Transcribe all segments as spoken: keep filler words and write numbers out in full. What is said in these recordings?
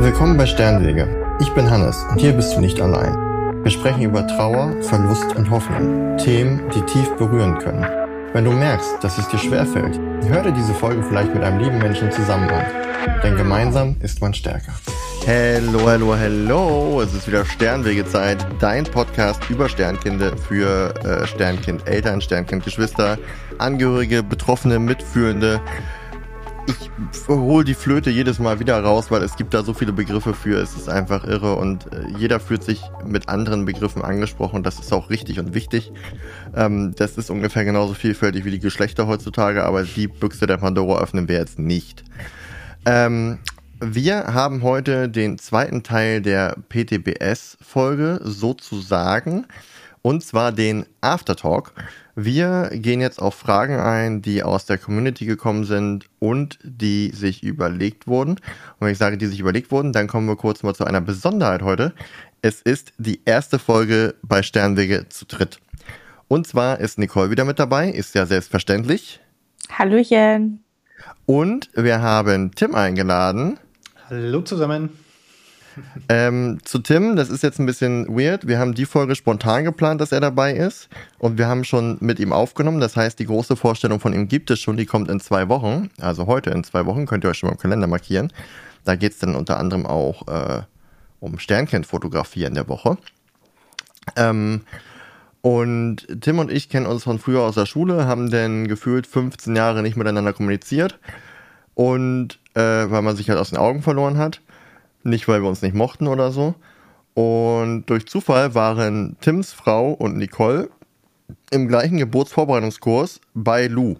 Willkommen bei Sternwege. Ich bin Hannes und hier bist du nicht allein. Wir sprechen über Trauer, Verlust und Hoffnung. Themen, die tief berühren können. Wenn du merkst, dass es dir schwerfällt, hör dir diese Folge vielleicht mit einem lieben Menschen zusammen an. Denn gemeinsam ist man stärker. Hello, hello, hello. Es ist wieder Sternwege-Zeit. Dein Podcast über Sternkinder für äh, Sternkind-Eltern, Sternkind-Geschwister, Angehörige, Betroffene, Mitfühlende. Ich hole die Flöte jedes Mal wieder raus, weil es gibt da so viele Begriffe für. Es ist einfach irre und äh, jeder fühlt sich mit anderen Begriffen angesprochen. Das ist auch richtig und wichtig. Ähm, das ist ungefähr genauso vielfältig wie die Geschlechter heutzutage, aber die Büchse der Pandora öffnen wir jetzt nicht. Ähm, wir haben heute den zweiten Teil der P T B S-Folge sozusagen, und zwar den Aftertalk. Wir gehen jetzt auf Fragen ein, die aus der Community gekommen sind und die sich überlegt wurden. Und wenn ich sage, die sich überlegt wurden, dann kommen wir kurz mal zu einer Besonderheit heute. Es ist die erste Folge bei Sternwege zu dritt. Und zwar ist Nicole wieder mit dabei, ist ja selbstverständlich. Hallöchen. Und wir haben Tim eingeladen. Hallo zusammen. Ähm, zu Tim, das ist jetzt ein bisschen weird. Wir haben die Folge spontan geplant, dass er dabei ist. Und wir haben schon mit ihm aufgenommen. Das heißt, die große Vorstellung von ihm gibt es schon. Die kommt in zwei Wochen. Also heute in zwei Wochen. Könnt ihr euch schon mal im Kalender markieren. Da geht es dann unter anderem auch äh, um Sternkind-Fotografie in der Woche. Ähm, und Tim und ich kennen uns von früher aus der Schule, haben dann gefühlt fünfzehn Jahre nicht miteinander kommuniziert. Und äh, weil man sich halt aus den Augen verloren hat. Nicht, weil wir uns nicht mochten oder so. Und durch Zufall waren Tims Frau und Nicole im gleichen Geburtsvorbereitungskurs bei Lou.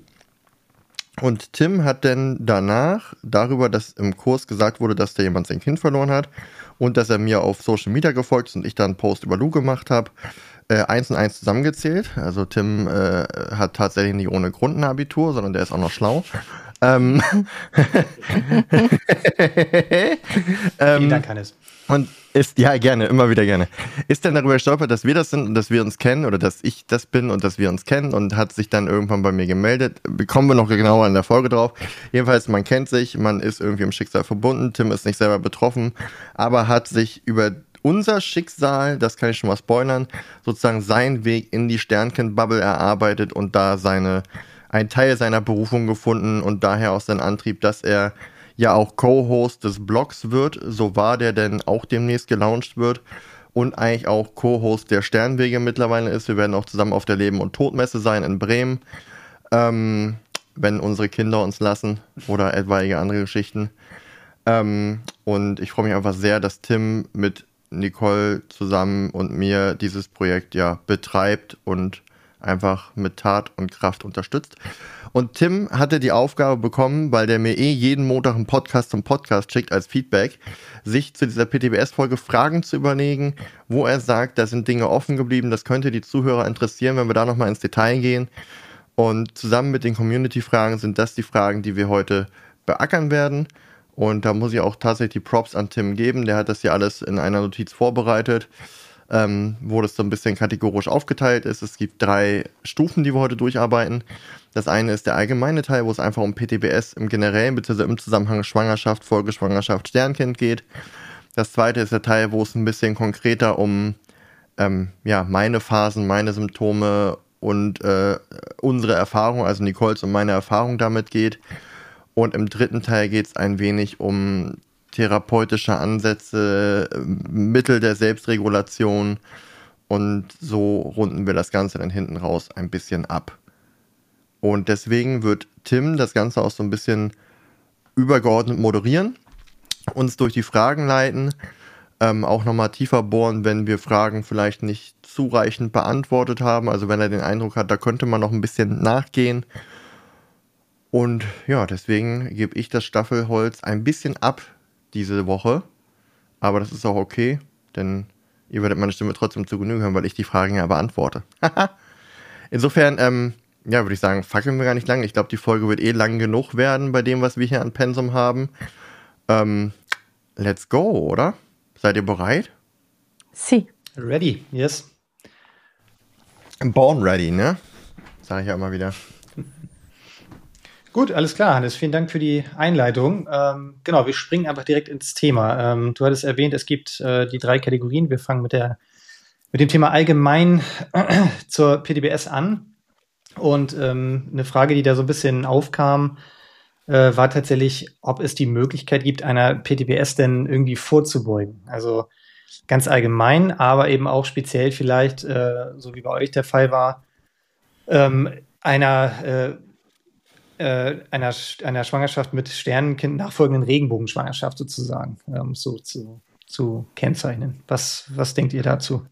Und Tim hat dann danach darüber, dass im Kurs gesagt wurde, dass da jemand sein Kind verloren hat und dass er mir auf Social Media gefolgt ist und ich dann einen Post über Lou gemacht habe, äh, eins und eins zusammengezählt. Also Tim äh, hat tatsächlich nicht ohne Grund ein Abitur, sondern der ist auch noch schlau. ähm, Vielen Dank, Hannes. Und ist, ja, gerne, immer wieder gerne. Ist dann darüber gestolpert, dass wir das sind und dass wir uns kennen oder dass ich das bin und dass wir uns kennen und hat sich dann irgendwann bei mir gemeldet. Kommen wir noch genauer in der Folge drauf. Jedenfalls, man kennt sich, man ist irgendwie im Schicksal verbunden. Tim ist nicht selber betroffen, aber hat sich über unser Schicksal, das kann ich schon mal spoilern, sozusagen seinen Weg in die Sternkind-Bubble erarbeitet und da seine ein Teil seiner Berufung gefunden und daher auch sein Antrieb, dass er ja auch Co-Host des Blogs wird, so war der denn auch demnächst gelauncht wird und eigentlich auch Co-Host der Sternwege mittlerweile ist. Wir werden auch zusammen auf der Leben- und Todmesse sein in Bremen, ähm, wenn unsere Kinder uns lassen oder etwaige andere Geschichten. Ähm, und ich freue mich einfach sehr, dass Tim mit Nicole zusammen und mir dieses Projekt ja betreibt und einfach mit Tat und Kraft unterstützt. Und Tim hatte die Aufgabe bekommen, weil der mir eh jeden Montag einen Podcast zum Podcast schickt als Feedback, sich zu dieser P T B S-Folge Fragen zu überlegen, wo er sagt, da sind Dinge offen geblieben, das könnte die Zuhörer interessieren, wenn wir da nochmal ins Detail gehen. Und zusammen mit den Community-Fragen sind das die Fragen, die wir heute beackern werden. Und da muss ich auch tatsächlich die Props an Tim geben, der hat das hier alles in einer Notiz vorbereitet. Ähm, wo das so ein bisschen kategorisch aufgeteilt ist. Es gibt drei Stufen, die wir heute durcharbeiten. Das eine ist der allgemeine Teil, wo es einfach um P T B S im Generellen bzw. im Zusammenhang Schwangerschaft, Folgeschwangerschaft, Sternkind geht. Das zweite ist der Teil, wo es ein bisschen konkreter um ähm, ja, meine Phasen, meine Symptome und äh, unsere Erfahrung, also Nicoles und meine Erfahrung damit geht. Und im dritten Teil geht es ein wenig um therapeutische Ansätze, Mittel der Selbstregulation und so runden wir das Ganze dann hinten raus ein bisschen ab. Und deswegen wird Tim das Ganze auch so ein bisschen übergeordnet moderieren, uns durch die Fragen leiten, ähm, auch nochmal tiefer bohren, wenn wir Fragen vielleicht nicht zureichend beantwortet haben, also wenn er den Eindruck hat, da könnte man noch ein bisschen nachgehen. Und ja, deswegen gebe ich das Staffelholz ein bisschen ab diese Woche, aber das ist auch okay, denn ihr werdet meine Stimme trotzdem zu Genüge hören, weil ich die Fragen ja beantworte. Insofern, ähm, ja, würde ich sagen, fackeln wir gar nicht lang. Ich glaube, die Folge wird eh lang genug werden bei dem, was wir hier an Pensum haben. Ähm, let's go, oder? Seid ihr bereit? Si. Ready, yes. Born ready, ne? Sag ich ja immer wieder. Gut, alles klar, Hannes. Vielen Dank für die Einleitung. Ähm, genau, wir springen einfach direkt ins Thema. Ähm, du hattest erwähnt, es gibt äh, die drei Kategorien. Wir fangen mit, der, mit dem Thema allgemein äh, zur P T B S an. Und ähm, eine Frage, die da so ein bisschen aufkam, äh, war tatsächlich, ob es die Möglichkeit gibt, einer P T B S denn irgendwie vorzubeugen. Also ganz allgemein, aber eben auch speziell vielleicht, äh, so wie bei euch der Fall war, ähm, einer äh, äh, einer, einer Schwangerschaft mit Sternenkind nachfolgenden Regenbogenschwangerschaft sozusagen, ähm, so zu, zu kennzeichnen. Was, was denkt ihr dazu?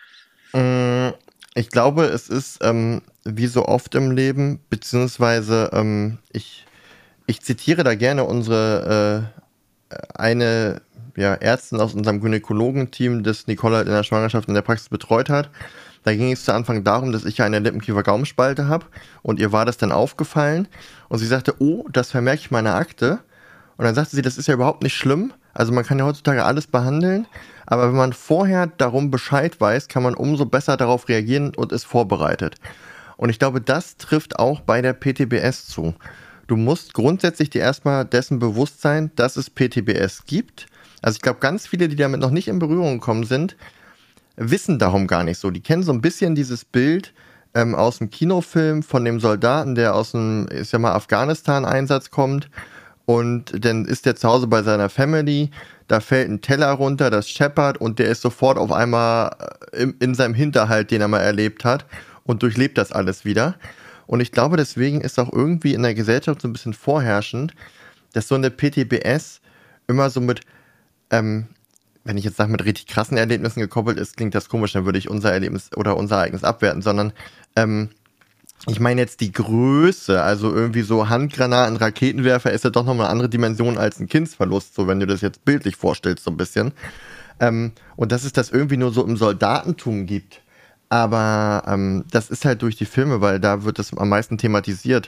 Ich glaube, es ist ähm, wie so oft im Leben, beziehungsweise ähm, ich, ich zitiere da gerne unsere äh, eine ja, Ärztin aus unserem Gynäkologenteam, das Nicole halt in der Schwangerschaft in der Praxis betreut hat. Da ging es zu Anfang darum, dass ich ja eine Lippenkiefer-Gaumenspalte habe und ihr war das dann aufgefallen und sie sagte, oh, das vermerke ich meiner Akte. Und dann sagte sie, das ist ja überhaupt nicht schlimm. Also man kann ja heutzutage alles behandeln, aber wenn man vorher darum Bescheid weiß, kann man umso besser darauf reagieren und ist vorbereitet. Und ich glaube, das trifft auch bei der P T B S zu. Du musst grundsätzlich dir erstmal dessen bewusst sein, dass es P T B S gibt. Also ich glaube, ganz viele, die damit noch nicht in Berührung gekommen sind, wissen darum gar nicht so. Die kennen so ein bisschen dieses Bild ähm, aus dem Kinofilm von dem Soldaten, der aus dem, ich sag mal, Afghanistan-Einsatz kommt und dann ist der zu Hause bei seiner Family, da fällt ein Teller runter, das scheppert und der ist sofort auf einmal in, in seinem Hinterhalt, den er mal erlebt hat und durchlebt das alles wieder. Und ich glaube, deswegen ist auch irgendwie in der Gesellschaft so ein bisschen vorherrschend, dass so eine P T B S immer so mit, ähm, wenn ich jetzt sage, mit richtig krassen Erlebnissen gekoppelt ist, klingt das komisch, dann würde ich unser Erlebnis oder unser Ereignis abwerten, sondern ähm, ich meine jetzt die Größe, also irgendwie so Handgranaten, Raketenwerfer ist ja doch nochmal eine andere Dimension als ein Kindsverlust, so wenn du das jetzt bildlich vorstellst so ein bisschen. Ähm, und dass es das irgendwie nur so im Soldatentum gibt, aber ähm, das ist halt durch die Filme, weil da wird das am meisten thematisiert.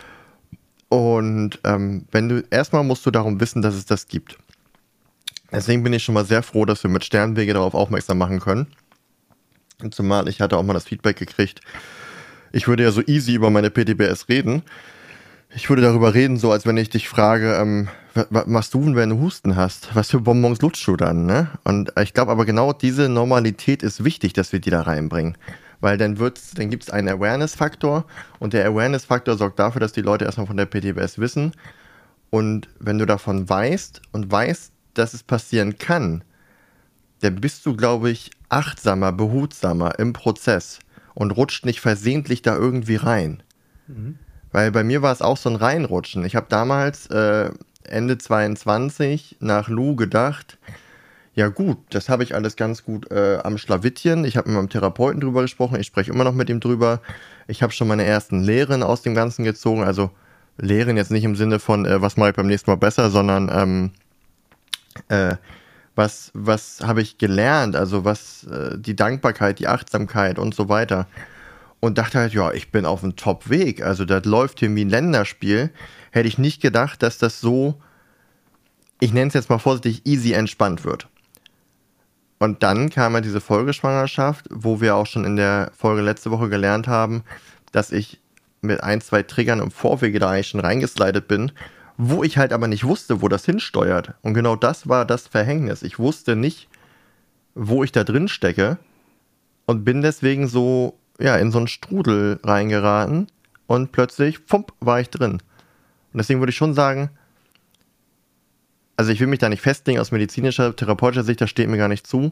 Und ähm, wenn du, erstmal musst du darum wissen, dass es das gibt. Deswegen bin ich schon mal sehr froh, dass wir mit Sternwege darauf aufmerksam machen können. Und zumal ich hatte auch mal das Feedback gekriegt, ich würde ja so easy über meine P T B S reden. Ich würde darüber reden, so als wenn ich dich frage, ähm, was machst du denn, wenn du Husten hast? Was für Bonbons lutschst du dann, ne? Und ich glaube aber genau diese Normalität ist wichtig, dass wir die da reinbringen. Weil dann wird's, dann gibt es einen Awareness-Faktor und der Awareness-Faktor sorgt dafür, dass die Leute erstmal von der P T B S wissen. Und wenn du davon weißt und weißt, dass es passieren kann, dann bist du, glaube ich, achtsamer, behutsamer im Prozess und rutscht nicht versehentlich da irgendwie rein. Mhm. Weil bei mir war es auch so ein Reinrutschen. Ich habe damals äh, Ende zweiundzwanzig nach Lou gedacht, ja gut, das habe ich alles ganz gut äh, am Schlawittchen. Ich habe mit meinem Therapeuten drüber gesprochen, ich spreche immer noch mit ihm drüber. Ich habe schon meine ersten Lehren aus dem Ganzen gezogen. Also Lehren jetzt nicht im Sinne von, äh, was mache ich beim nächsten Mal besser, sondern ähm, äh, was, was habe ich gelernt, also was, äh, die Dankbarkeit, die Achtsamkeit und so weiter. Und dachte halt, ja, ich bin auf einem Top-Weg, also das läuft hier wie ein Länderspiel. Hätte ich nicht gedacht, dass das so, ich nenne es jetzt mal vorsichtig, easy entspannt wird. Und dann kam ja diese Folgeschwangerschaft, wo wir auch schon in der Folge letzte Woche gelernt haben, dass ich mit ein, zwei Triggern im Vorwege da eigentlich schon reingeslidet bin, wo ich halt aber nicht wusste, wo das hinsteuert. Und genau das war das Verhängnis. Ich wusste nicht, wo ich da drin stecke und bin deswegen so, ja, in so einen Strudel reingeraten und plötzlich, pump, war ich drin. Und deswegen würde ich schon sagen, also ich will mich da nicht festlegen aus medizinischer, therapeutischer Sicht, das steht mir gar nicht zu,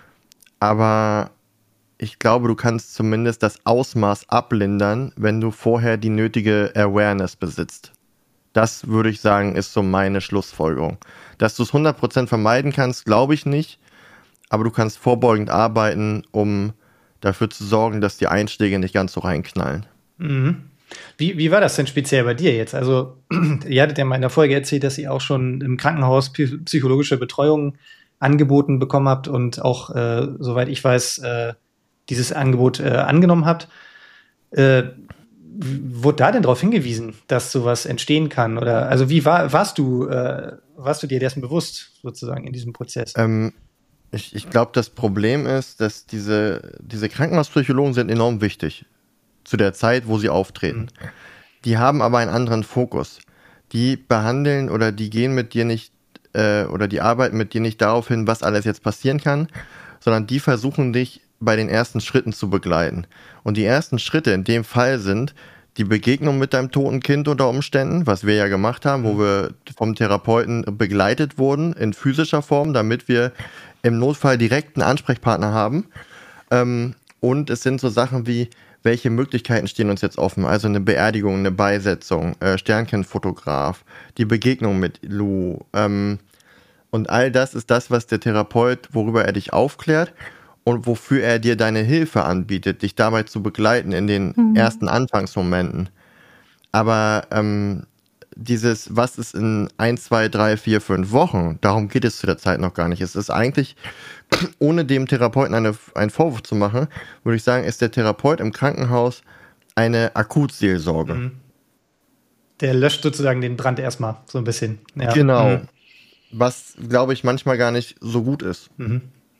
aber ich glaube, du kannst zumindest das Ausmaß ablindern, wenn du vorher die nötige Awareness besitzt. Das würde ich sagen, ist so meine Schlussfolgerung. Dass du es hundert Prozent vermeiden kannst, glaube ich nicht, aber du kannst vorbeugend arbeiten, um dafür zu sorgen, dass die Einschläge nicht ganz so reinknallen. Mhm. Wie, wie war das denn speziell bei dir jetzt? Also, ihr hattet ja mal in der Folge erzählt, dass ihr auch schon im Krankenhaus psychologische Betreuung angeboten bekommen habt und auch, äh, soweit ich weiß, äh, dieses Angebot äh, angenommen habt. Äh, wurde da denn darauf hingewiesen, dass sowas entstehen kann? Oder also wie war, warst du, äh, warst du dir dessen bewusst, sozusagen, in diesem Prozess? Ähm, ich ich glaube, das Problem ist, dass diese, diese Krankenhauspsychologen sind enorm wichtig zu der Zeit, wo sie auftreten. Mhm. Die haben aber einen anderen Fokus. Die behandeln oder die gehen mit dir nicht äh, oder die arbeiten mit dir nicht darauf hin, was alles jetzt passieren kann, sondern die versuchen dich bei den ersten Schritten zu begleiten. Und die ersten Schritte in dem Fall sind die Begegnung mit deinem toten Kind unter Umständen, was wir ja gemacht haben, wo wir vom Therapeuten begleitet wurden in physischer Form, damit wir im Notfall direkt einen Ansprechpartner haben. Ähm, und es sind so Sachen wie, welche Möglichkeiten stehen uns jetzt offen? Also eine Beerdigung, eine Beisetzung, äh, Sternkindfotograf, die Begegnung mit Lou. Ähm, und all das ist das, was der Therapeut, worüber er dich aufklärt und wofür er dir deine Hilfe anbietet, dich dabei zu begleiten in den mhm. ersten Anfangsmomenten. Aber ähm, dieses, was ist in ein, zwei, drei, vier, fünf Wochen, darum geht es zu der Zeit noch gar nicht. Es ist eigentlich, ohne dem Therapeuten eine, einen Vorwurf zu machen, würde ich sagen, ist der Therapeut im Krankenhaus eine Akutseelsorge. Mhm. Der löscht sozusagen den Brand erstmal so ein bisschen. Ja. Genau. Mhm. Was, glaube ich, manchmal gar nicht so gut ist. Mhm.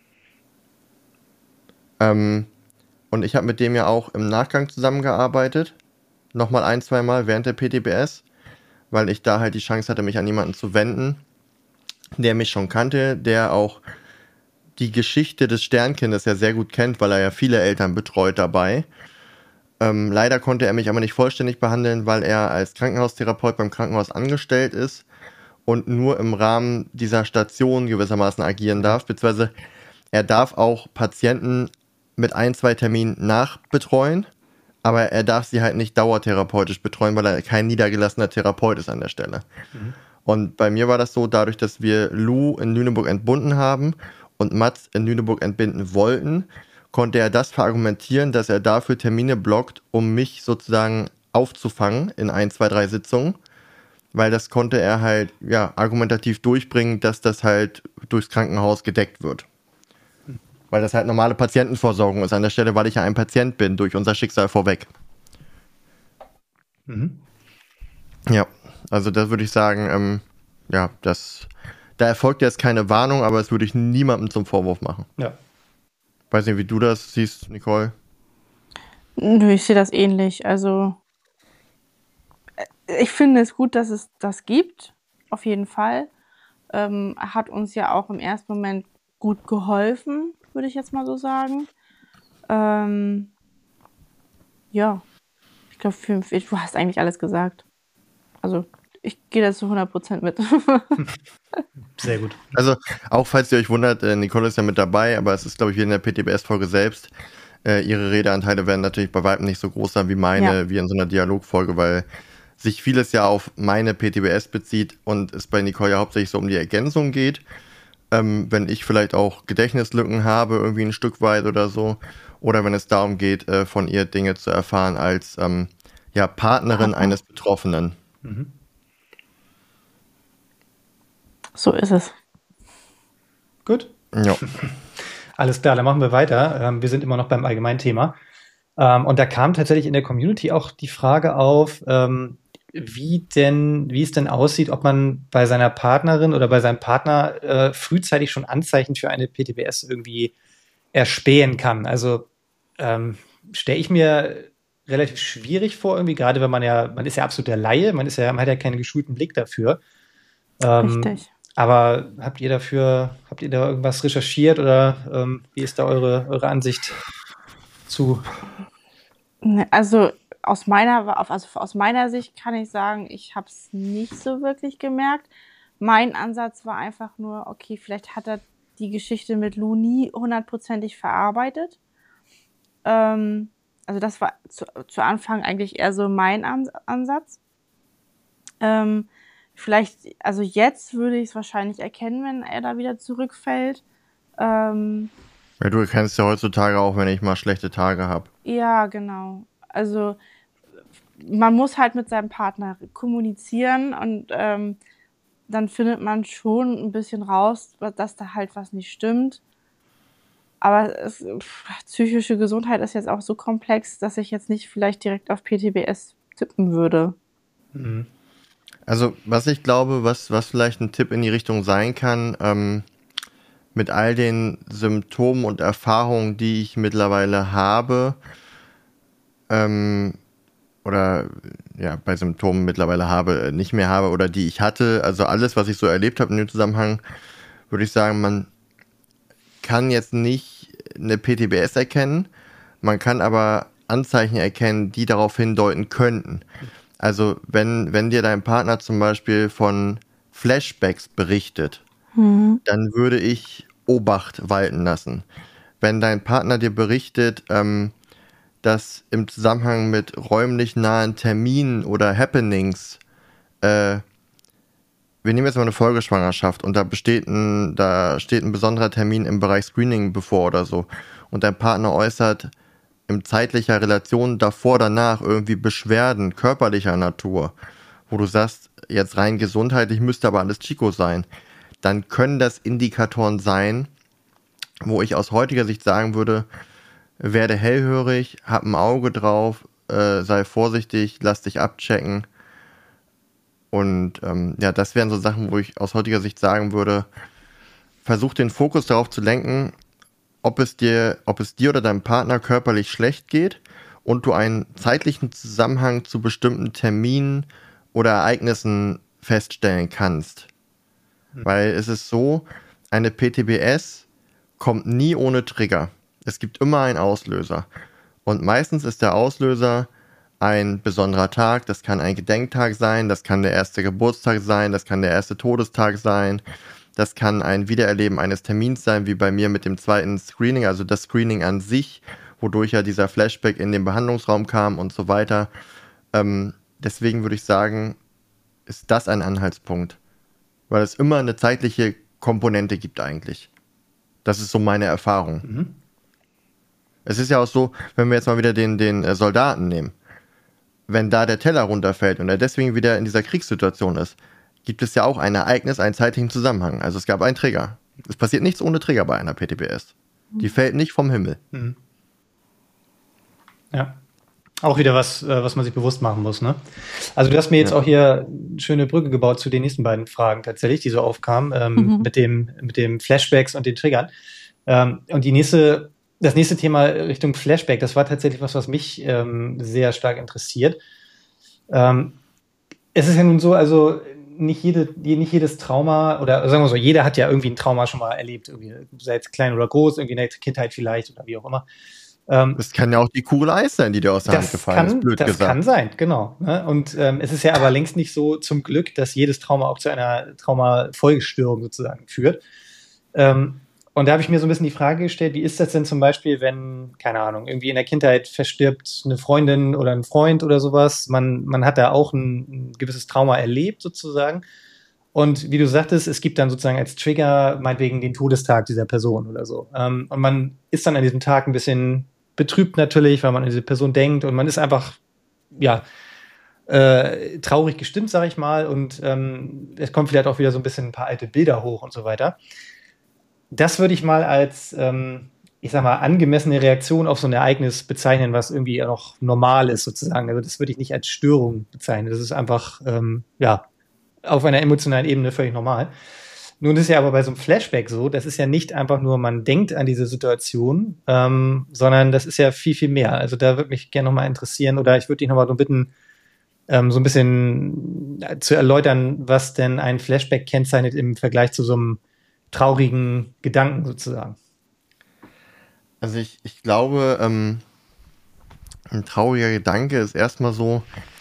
Ähm, und ich habe mit dem ja auch im Nachgang zusammengearbeitet. Nochmal ein, zwei Mal während der P T B S, weil ich da halt die Chance hatte, mich an jemanden zu wenden, der mich schon kannte, der auch die Geschichte des Sternkindes ja sehr gut kennt, weil er ja viele Eltern betreut dabei. Ähm, leider konnte er mich aber nicht vollständig behandeln, weil er als Krankenhaustherapeut beim Krankenhaus angestellt ist und nur im Rahmen dieser Station gewissermaßen agieren darf, beziehungsweise er darf auch Patienten mit ein, zwei Terminen nachbetreuen, aber er darf sie halt nicht dauertherapeutisch betreuen, weil er kein niedergelassener Therapeut ist an der Stelle. Mhm. Und bei mir war das so, dadurch, dass wir Lou in Lüneburg entbunden haben und Mats in Lüneburg entbinden wollten, konnte er das verargumentieren, dass er dafür Termine blockt, um mich sozusagen aufzufangen in ein, zwei, drei Sitzungen, weil das konnte er halt ja argumentativ durchbringen, dass das halt durchs Krankenhaus gedeckt wird. Weil das halt normale Patientenversorgung ist an der Stelle, weil ich ja ein Patient bin, durch unser Schicksal vorweg. Mhm. Ja, also das würde ich sagen, ähm, ja, das, da erfolgt jetzt keine Warnung, aber das würde ich niemandem zum Vorwurf machen. Ja. Weiß nicht, wie du das siehst, Nicole? Nö, ich sehe das ähnlich. Also ich finde es gut, dass es das gibt, auf jeden Fall. Ähm, hat uns ja auch im ersten Moment gut geholfen, würde ich jetzt mal so sagen. Ähm, ja, ich glaube, du hast eigentlich alles gesagt. Also ich gehe da zu hundert Prozent mit. Sehr gut. Also auch falls ihr euch wundert, äh, Nicole ist ja mit dabei, aber es ist, glaube ich, wie in der P T B S-Folge selbst. Äh, ihre Redeanteile werden natürlich bei weitem nicht so groß sein wie meine, ja. wie in so einer Dialogfolge, weil sich vieles ja auf meine P T B S bezieht und es bei Nicole ja hauptsächlich so um die Ergänzung geht. Ähm, wenn ich vielleicht auch Gedächtnislücken habe, irgendwie ein Stück weit oder so. Oder wenn es darum geht, äh, von ihr Dinge zu erfahren als ähm, ja, Partnerin Aha. eines Betroffenen. Mhm. So ist es. Gut. Ja. Alles klar, dann machen wir weiter. Ähm, wir sind immer noch beim Allgemeinthema. Ähm, und da kam tatsächlich in der Community auch die Frage auf, ähm, wie denn, wie es denn aussieht, ob man bei seiner Partnerin oder bei seinem Partner äh, frühzeitig schon Anzeichen für eine P T B S irgendwie erspähen kann. Also ähm, stelle ich mir relativ schwierig vor, irgendwie, gerade wenn man ja, man ist ja absolut der Laie, man ist ja, man hat ja keinen geschulten Blick dafür. Ähm, Richtig. Aber habt ihr dafür, habt ihr da irgendwas recherchiert oder ähm, wie ist da eure, eure Ansicht zu? Also aus meiner, also aus meiner Sicht kann ich sagen, ich habe es nicht so wirklich gemerkt. Mein Ansatz war einfach nur, okay, vielleicht hat er die Geschichte mit Lou nie hundertprozentig verarbeitet. Ähm, also das war zu, zu Anfang eigentlich eher so mein An- Ansatz. Ähm, vielleicht, also jetzt würde ich es wahrscheinlich erkennen, wenn er da wieder zurückfällt. Ähm, ja, du erkennst ja heutzutage auch, wenn ich mal schlechte Tage habe. Ja, genau. Also man muss halt mit seinem Partner kommunizieren und ähm, dann findet man schon ein bisschen raus, dass da halt was nicht stimmt. Aber es, pff, psychische Gesundheit ist jetzt auch so komplex, dass ich jetzt nicht vielleicht direkt auf P T B S tippen würde. Mhm. Also was ich glaube, was, was vielleicht ein Tipp in die Richtung sein kann, ähm, mit all den Symptomen und Erfahrungen, die ich mittlerweile habe, ähm, oder ja, bei Symptomen mittlerweile habe, nicht mehr habe oder die ich hatte. Also alles, was ich so erlebt habe in dem Zusammenhang, würde ich sagen, man kann jetzt nicht eine P T B S erkennen, man kann aber Anzeichen erkennen, die darauf hindeuten könnten. Also wenn, wenn dir dein Partner zum Beispiel von Flashbacks berichtet, mhm. dann würde ich Obacht walten lassen. Wenn dein Partner dir berichtet, ähm, dass im Zusammenhang mit räumlich nahen Terminen oder Happenings, äh, wir nehmen jetzt mal eine Folgeschwangerschaft und da besteht ein, da steht ein besonderer Termin im Bereich Screening bevor oder so und dein Partner äußert in zeitlicher Relation davor, danach irgendwie Beschwerden körperlicher Natur, wo du sagst, jetzt rein gesundheitlich müsste aber alles Chico sein, dann können das Indikatoren sein, wo ich aus heutiger Sicht sagen würde, werde hellhörig, hab ein Auge drauf, äh, sei vorsichtig, lass dich abchecken. Und ähm, ja, das wären so Sachen, wo ich aus heutiger Sicht sagen würde, versuch den Fokus darauf zu lenken, ob es dir, ob es dir oder deinem Partner körperlich schlecht geht und du einen zeitlichen Zusammenhang zu bestimmten Terminen oder Ereignissen feststellen kannst. Mhm. Weil es ist so, eine P T B S kommt nie ohne Trigger. Es gibt immer einen Auslöser. Und meistens ist der Auslöser ein besonderer Tag. Das kann ein Gedenktag sein, das kann der erste Geburtstag sein, das kann der erste Todestag sein. Das kann ein Wiedererleben eines Termins sein, wie bei mir mit dem zweiten Screening, also das Screening an sich, wodurch ja dieser Flashback in den Behandlungsraum kam und so weiter. Ähm, deswegen würde ich sagen, ist das ein Anhaltspunkt. Weil es immer eine zeitliche Komponente gibt eigentlich. Das ist so meine Erfahrung. Mhm. Es ist ja auch so, wenn wir jetzt mal wieder den, den äh, Soldaten nehmen, wenn da der Teller runterfällt und er deswegen wieder in dieser Kriegssituation ist, gibt es ja auch ein Ereignis, einen zeitlichen Zusammenhang. Also es gab einen Trigger. Es passiert nichts ohne Trigger bei einer P T B S. Die fällt nicht vom Himmel. Mhm. Ja. Auch wieder was, äh, was man sich bewusst machen muss, ne? Also du hast mir jetzt ja. auch hier eine schöne Brücke gebaut zu den nächsten beiden Fragen tatsächlich, die so aufkamen, ähm, mhm. mit dem, mit dem Flashbacks und den Triggern. Ähm, und die nächste Das nächste Thema Richtung Flashback, das war tatsächlich was, was mich ähm, sehr stark interessiert. Ähm, es ist ja nun so, also nicht, jede, nicht jedes Trauma, oder sagen wir so, jeder hat ja irgendwie ein Trauma schon mal erlebt, irgendwie, sei es klein oder groß, irgendwie in der Kindheit vielleicht oder wie auch immer. Ähm, das kann ja auch die Kugel Eis sein, die dir aus der Hand gefallen kann, ist, blöd das gesagt. Das kann sein, genau. Ne? Und ähm, es ist ja aber längst nicht so zum Glück, dass jedes Trauma auch zu einer Traumafolgestörung sozusagen führt. Ähm, Und da habe ich mir so ein bisschen die Frage gestellt, wie ist das denn zum Beispiel, wenn, keine Ahnung, irgendwie in der Kindheit verstirbt eine Freundin oder ein Freund oder sowas, man, man hat da auch ein, ein gewisses Trauma erlebt sozusagen und wie du sagtest, es gibt dann sozusagen als Trigger meinetwegen den Todestag dieser Person oder so ähm, und man ist dann an diesem Tag ein bisschen betrübt natürlich, weil man an diese Person denkt und man ist einfach, ja, äh, traurig gestimmt, sag ich mal, und ähm, es kommt vielleicht auch wieder so ein bisschen ein paar alte Bilder hoch und so weiter. Das würde ich mal als, ähm, ich sag mal, angemessene Reaktion auf so ein Ereignis bezeichnen, was irgendwie noch normal ist, sozusagen. Also das würde ich nicht als Störung bezeichnen. Das ist einfach, ähm, ja, auf einer emotionalen Ebene völlig normal. Nun ist ja aber bei so einem Flashback so, das ist ja nicht einfach nur, man denkt an diese Situation, ähm, sondern das ist ja viel, viel mehr. Also da würde mich gerne nochmal interessieren, oder ich würde dich nochmal so bitten, ähm, so ein bisschen zu erläutern, was denn ein Flashback kennzeichnet im Vergleich zu so einem traurigen Gedanken sozusagen. Also ich, ich glaube, ähm, ein trauriger Gedanke ist erstmal so,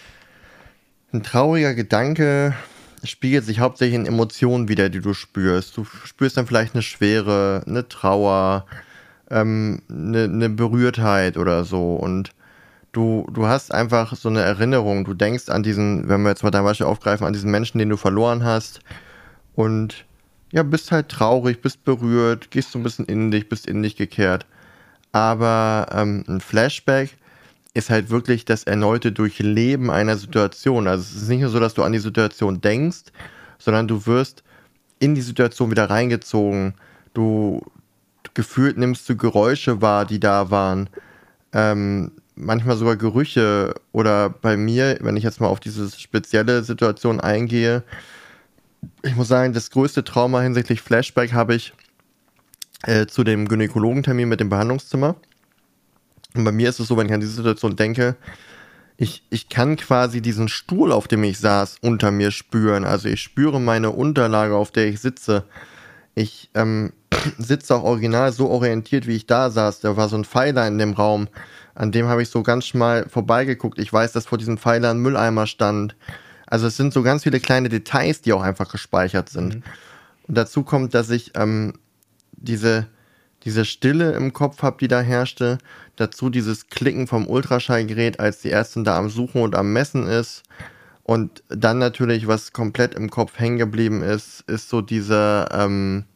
ein trauriger Gedanke spiegelt sich hauptsächlich in Emotionen wider, die du spürst. Du spürst dann vielleicht eine Schwere, eine Trauer, ähm, eine, eine Berührtheit oder so und du, du hast einfach so eine Erinnerung, du denkst an diesen, wenn wir jetzt mal dein Beispiel aufgreifen, an diesen Menschen, den du verloren hast und ja, bist halt traurig, bist berührt, gehst so ein bisschen in dich, bist in dich gekehrt. Aber ähm, ein Flashback ist halt wirklich das erneute Durchleben einer Situation. Also es ist nicht nur so, dass du an die Situation denkst, sondern du wirst in die Situation wieder reingezogen. Du gefühlt nimmst du Geräusche wahr, die da waren. Ähm, manchmal sogar Gerüche. Oder bei mir, wenn ich jetzt mal auf diese spezielle Situation eingehe, ich muss sagen, das größte Trauma hinsichtlich Flashback habe ich äh, zu dem Gynäkologentermin mit dem Behandlungszimmer. Und bei mir ist es so, wenn ich an diese Situation denke, Ich, ich kann quasi diesen Stuhl, auf dem ich saß, unter mir spüren. Also ich spüre meine Unterlage, auf der ich sitze. Ich ähm, sitze auch original so orientiert, wie ich da saß. Da war so ein Pfeiler in dem Raum. An dem habe ich so ganz schmal vorbeigeguckt. Ich weiß, dass vor diesem Pfeiler ein Mülleimer stand. Also es sind so ganz viele kleine Details, die auch einfach gespeichert sind. Mhm. Und dazu kommt, dass ich ähm, diese, diese Stille im Kopf habe, die da herrschte. Dazu dieses Klicken vom Ultraschallgerät, als die Ärztin da am Suchen und am Messen ist. Und dann natürlich, was komplett im Kopf hängen geblieben ist, ist so dieser, ähm,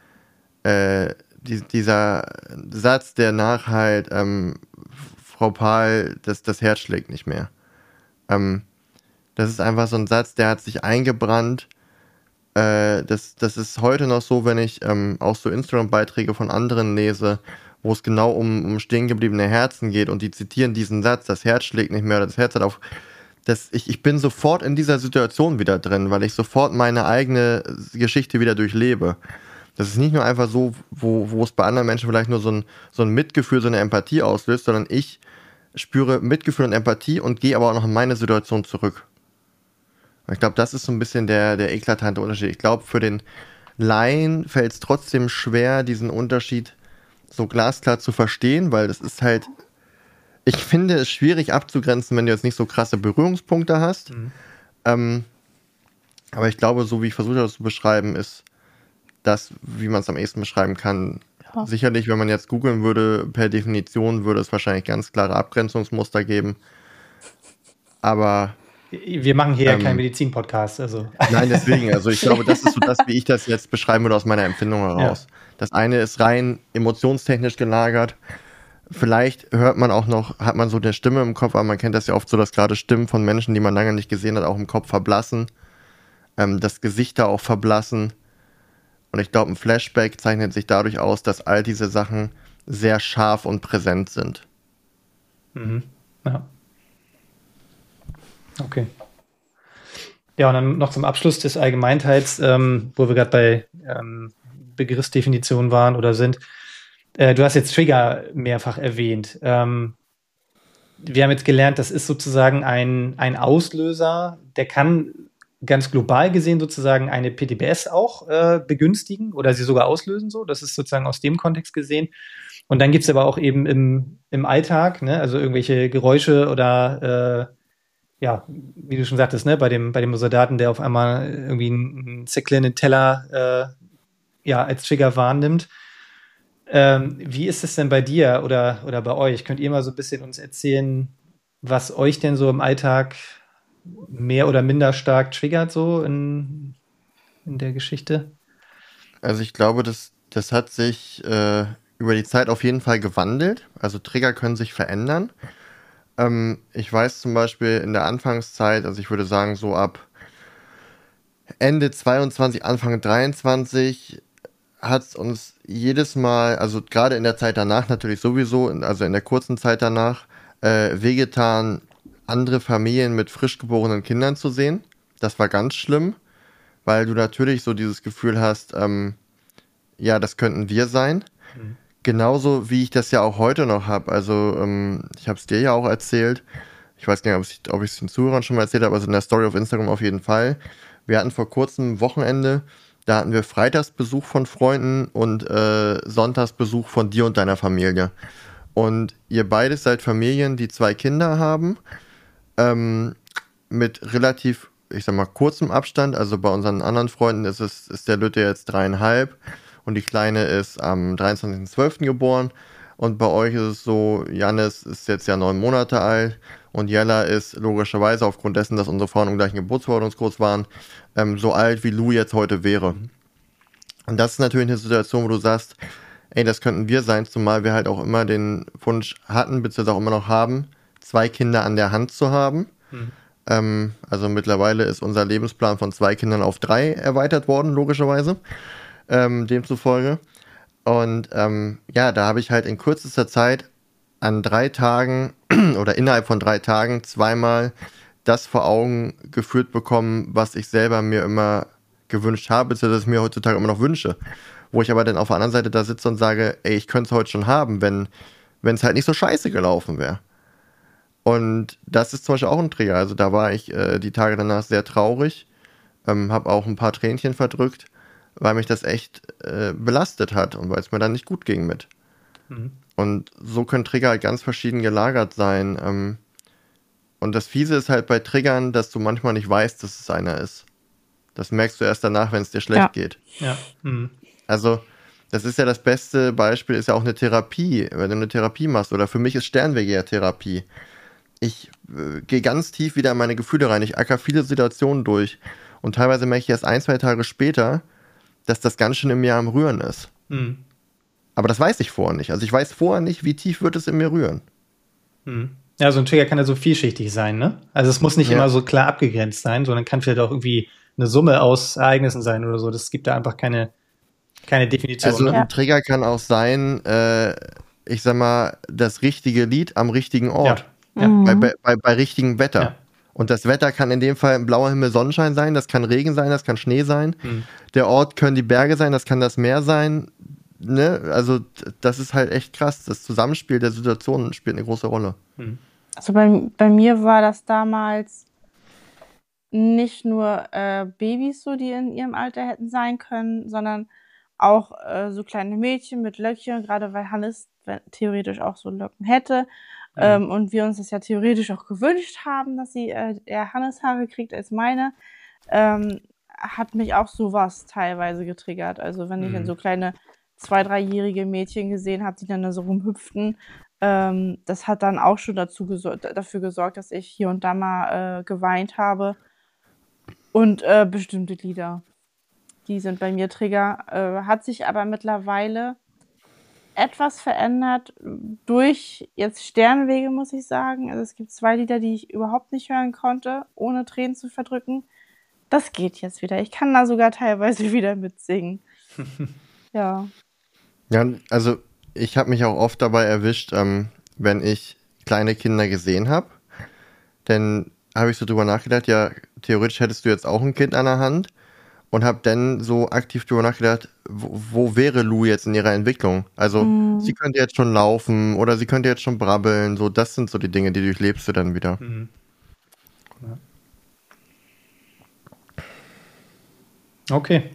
äh, die, dieser Satz, der nachhalt, ähm, Frau Pahl, das, das Herz schlägt nicht mehr. Ähm, das ist einfach so ein Satz, der hat sich eingebrannt. Äh, das, das ist heute noch so, wenn ich ähm, auch so Instagram-Beiträge von anderen lese, wo es genau um, um stehen gebliebene Herzen geht und die zitieren diesen Satz, das Herz schlägt nicht mehr oder das Herz hat auf. Das, ich, ich bin sofort in dieser Situation wieder drin, weil ich sofort meine eigene Geschichte wieder durchlebe. Das ist nicht nur einfach so, wo, wo es bei anderen Menschen vielleicht nur so ein, so ein Mitgefühl, so eine Empathie auslöst, sondern ich spüre Mitgefühl und Empathie und gehe aber auch noch in meine Situation zurück. Ich glaube, das ist so ein bisschen der, der eklatante Unterschied. Ich glaube, für den Laien fällt es trotzdem schwer, diesen Unterschied so glasklar zu verstehen, weil das ist halt, ich finde es schwierig abzugrenzen, wenn du jetzt nicht so krasse Berührungspunkte hast. Mhm. Ähm, aber ich glaube, so wie ich versucht habe, das zu beschreiben, ist das, wie man es am ehesten beschreiben kann. Ja. Sicherlich, wenn man jetzt googeln würde, per Definition würde es wahrscheinlich ganz klare Abgrenzungsmuster geben. Aber wir machen hier ähm, ja keinen Medizin-Podcast. Also. Nein, deswegen. Also ich glaube, das ist so das, wie ich das jetzt beschreiben würde aus meiner Empfindung heraus. Ja. Das eine ist rein emotionstechnisch gelagert. Vielleicht hört man auch noch, hat man so eine Stimme im Kopf, aber man kennt das ja oft so, dass gerade Stimmen von Menschen, die man lange nicht gesehen hat, auch im Kopf verblassen. Ähm, dass Gesichter auch verblassen. Und ich glaube, ein Flashback zeichnet sich dadurch aus, dass all diese Sachen sehr scharf und präsent sind. Mhm. Ja. Okay. Ja, und dann noch zum Abschluss des Allgemeinteils, ähm, wo wir gerade bei ähm, Begriffsdefinitionen waren oder sind. Äh, du hast jetzt Trigger mehrfach erwähnt. Ähm, wir haben jetzt gelernt, das ist sozusagen ein, ein Auslöser, der kann ganz global gesehen sozusagen eine P T B S auch äh, begünstigen oder sie sogar auslösen. So. Das ist sozusagen aus dem Kontext gesehen. Und dann gibt es aber auch eben im, im Alltag, ne, also irgendwelche Geräusche oder äh, ja, wie du schon sagtest, ne, bei dem, bei dem Soldaten, der auf einmal irgendwie einen zerklirrenden Teller äh, ja, als Trigger wahrnimmt. Ähm, wie ist es denn bei dir oder, oder bei euch? Könnt ihr mal so ein bisschen uns erzählen, was euch denn so im Alltag mehr oder minder stark triggert, so in, in der Geschichte? Also ich glaube, das, das hat sich äh, über die Zeit auf jeden Fall gewandelt. Also Trigger können sich verändern. Ähm, ich weiß zum Beispiel in der Anfangszeit, also ich würde sagen so ab Ende zweiundzwanzig, Anfang dreiundzwanzig hat es uns jedes Mal, also gerade in der Zeit danach natürlich sowieso, also in der kurzen Zeit danach, äh, wehgetan, andere Familien mit frisch geborenen Kindern zu sehen. Das war ganz schlimm, weil du natürlich so dieses Gefühl hast, ähm, ja, das könnten wir sein. Mhm. Genauso wie ich das ja auch heute noch habe. Also ähm, ich habe es dir ja auch erzählt. Ich weiß gar nicht, ob ich es den Zuhörern schon mal erzählt habe, also in der Story auf Instagram auf jeden Fall. Wir hatten vor kurzem Wochenende, da hatten wir Freitagsbesuch von Freunden und äh, Sonntagsbesuch von dir und deiner Familie. Und ihr beides seid Familien, die zwei Kinder haben, ähm, mit relativ, ich sag mal, kurzem Abstand. Also bei unseren anderen Freunden ist es ist der Lütte jetzt dreieinhalb und die Kleine ist am dreiundzwanzigsten zwölften geboren. Und bei euch ist es so, Jannis ist jetzt ja neun Monate alt und Jella ist logischerweise aufgrund dessen, dass unsere Frauen im gleichen Geburtsverordnungskurs waren, ähm, so alt wie Lou jetzt heute wäre. Und das ist natürlich eine Situation, wo du sagst, ey, das könnten wir sein, zumal wir halt auch immer den Wunsch hatten, beziehungsweise auch immer noch haben, zwei Kinder an der Hand zu haben. Mhm. Ähm, also mittlerweile ist unser Lebensplan von zwei Kindern auf drei erweitert worden, logischerweise, ähm, demzufolge. Und ähm, ja, da habe ich halt in kürzester Zeit an drei Tagen oder innerhalb von drei Tagen zweimal das vor Augen geführt bekommen, was ich selber mir immer gewünscht habe, beziehungsweise das ich mir heutzutage immer noch wünsche. Wo ich aber dann auf der anderen Seite da sitze und sage, ey, ich könnte es heute schon haben, wenn wenn es halt nicht so scheiße gelaufen wäre. Und das ist zum Beispiel auch ein Trigger. Also da war ich äh, die Tage danach sehr traurig, ähm, habe auch ein paar Tränchen verdrückt, weil mich das echt äh, belastet hat und weil es mir dann nicht gut ging mit. Mhm. Und so können Trigger halt ganz verschieden gelagert sein. Ähm, und das Fiese ist halt bei Triggern, dass du manchmal nicht weißt, dass es einer ist. Das merkst du erst danach, wenn es dir schlecht ja. geht. Ja. Mhm. Also das ist ja das beste Beispiel, ist ja auch eine Therapie, wenn du eine Therapie machst. Oder für mich ist Sternwege ja Therapie. Ich äh, gehe ganz tief wieder in meine Gefühle rein. Ich acker viele Situationen durch. Und teilweise merke ich erst ein, zwei Tage später, dass das ganz schön in mir am Rühren ist. Mhm. Aber das weiß ich vorher nicht. Also ich weiß vorher nicht, wie tief wird es in mir rühren. Mhm. Ja, so ein Trigger kann ja so vielschichtig sein, ne? Also es muss nicht ja. immer so klar abgegrenzt sein, sondern kann vielleicht auch irgendwie eine Summe aus Ereignissen sein oder so. Das gibt da einfach keine, keine Definition. Also ne? ein Trigger kann auch sein, äh, ich sag mal, das richtige Lied am richtigen Ort. Ja. Ja. Mhm. Bei, bei, bei, bei richtigem Wetter. Ja. Und das Wetter kann in dem Fall blauer Himmel, Sonnenschein sein, das kann Regen sein, das kann Schnee sein. Mhm. Der Ort können die Berge sein, das kann das Meer sein. Ne? Also das ist halt echt krass. Das Zusammenspiel der Situationen spielt eine große Rolle. Mhm. Also bei, bei mir war das damals nicht nur äh, Babys so, die in ihrem Alter hätten sein können, sondern auch äh, so kleine Mädchen mit Löckchen, gerade weil Hannes theoretisch auch so Locken hätte. Mhm. Ähm, und wir uns das ja theoretisch auch gewünscht haben, dass sie äh, eher Hannes Haare kriegt als meine, ähm, hat mich auch sowas teilweise getriggert. Also wenn mhm. ich dann so kleine zwei-, dreijährige Mädchen gesehen habe, die dann da so rumhüpften, ähm, das hat dann auch schon dazu gesor- dafür gesorgt, dass ich hier und da mal äh, geweint habe. Und äh, bestimmte Lieder, die sind bei mir Trigger. Äh, hat sich aber mittlerweile etwas verändert durch jetzt Sternwege, muss ich sagen. Also es gibt zwei Lieder, die ich überhaupt nicht hören konnte, ohne Tränen zu verdrücken. Das geht jetzt wieder. Ich kann da sogar teilweise wieder mitsingen. Ja. Ja, also ich habe mich auch oft dabei erwischt, ähm, wenn ich kleine Kinder gesehen habe. Denn habe ich so drüber nachgedacht, ja, theoretisch hättest du jetzt auch ein Kind an der Hand. Und habe dann so aktiv drüber nachgedacht, wo, wo wäre Lou jetzt in ihrer Entwicklung? Also mm. sie könnte jetzt schon laufen oder sie könnte jetzt schon brabbeln. So, das sind so die Dinge, die durchlebst du dann wieder. Mhm. Ja. Okay.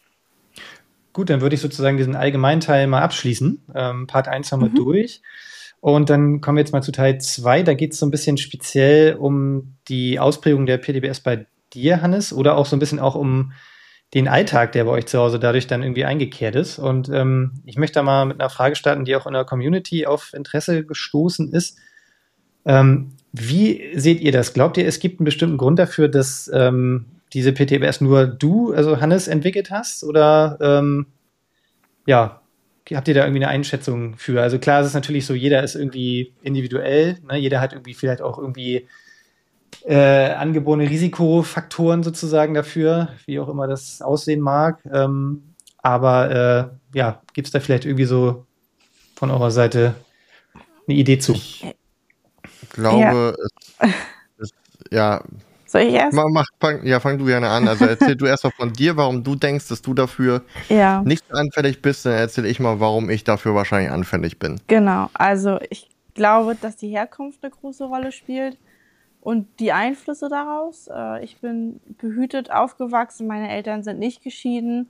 Gut, dann würde ich sozusagen diesen Allgemeinteil mal abschließen. Ähm, Part eins haben wir mhm. durch. Und dann kommen wir jetzt mal zu Teil zwei. Da geht es so ein bisschen speziell um die Ausprägung der P T B S bei dir, Hannes, oder auch so ein bisschen auch um den Alltag, der bei euch zu Hause dadurch dann irgendwie eingekehrt ist. Und ähm, ich möchte da mal mit einer Frage starten, die auch in der Community auf Interesse gestoßen ist. Ähm, wie seht ihr das? Glaubt ihr, es gibt einen bestimmten Grund dafür, dass ähm, diese P T B S nur du, also Hannes, entwickelt hast? Oder ähm, ja, habt ihr da irgendwie eine Einschätzung für? Also klar, es ist natürlich so, jeder ist irgendwie individuell, ne? Jeder hat irgendwie vielleicht auch irgendwie Äh, angeborene Risikofaktoren sozusagen dafür, wie auch immer das aussehen mag. Ähm, aber äh, ja, gibt es da vielleicht irgendwie so von eurer Seite eine Idee zu? Ich glaube, ja. Es, es, ja. Soll ich erst? Mach, mach, fang, ja, fang du gerne an. Also erzähl du erst mal von dir, warum du denkst, dass du dafür ja. nicht anfällig bist, dann erzähl ich mal, warum ich dafür wahrscheinlich anfällig bin. Genau, also ich glaube, dass die Herkunft eine große Rolle spielt. Und die Einflüsse daraus, äh, ich bin behütet aufgewachsen, meine Eltern sind nicht geschieden.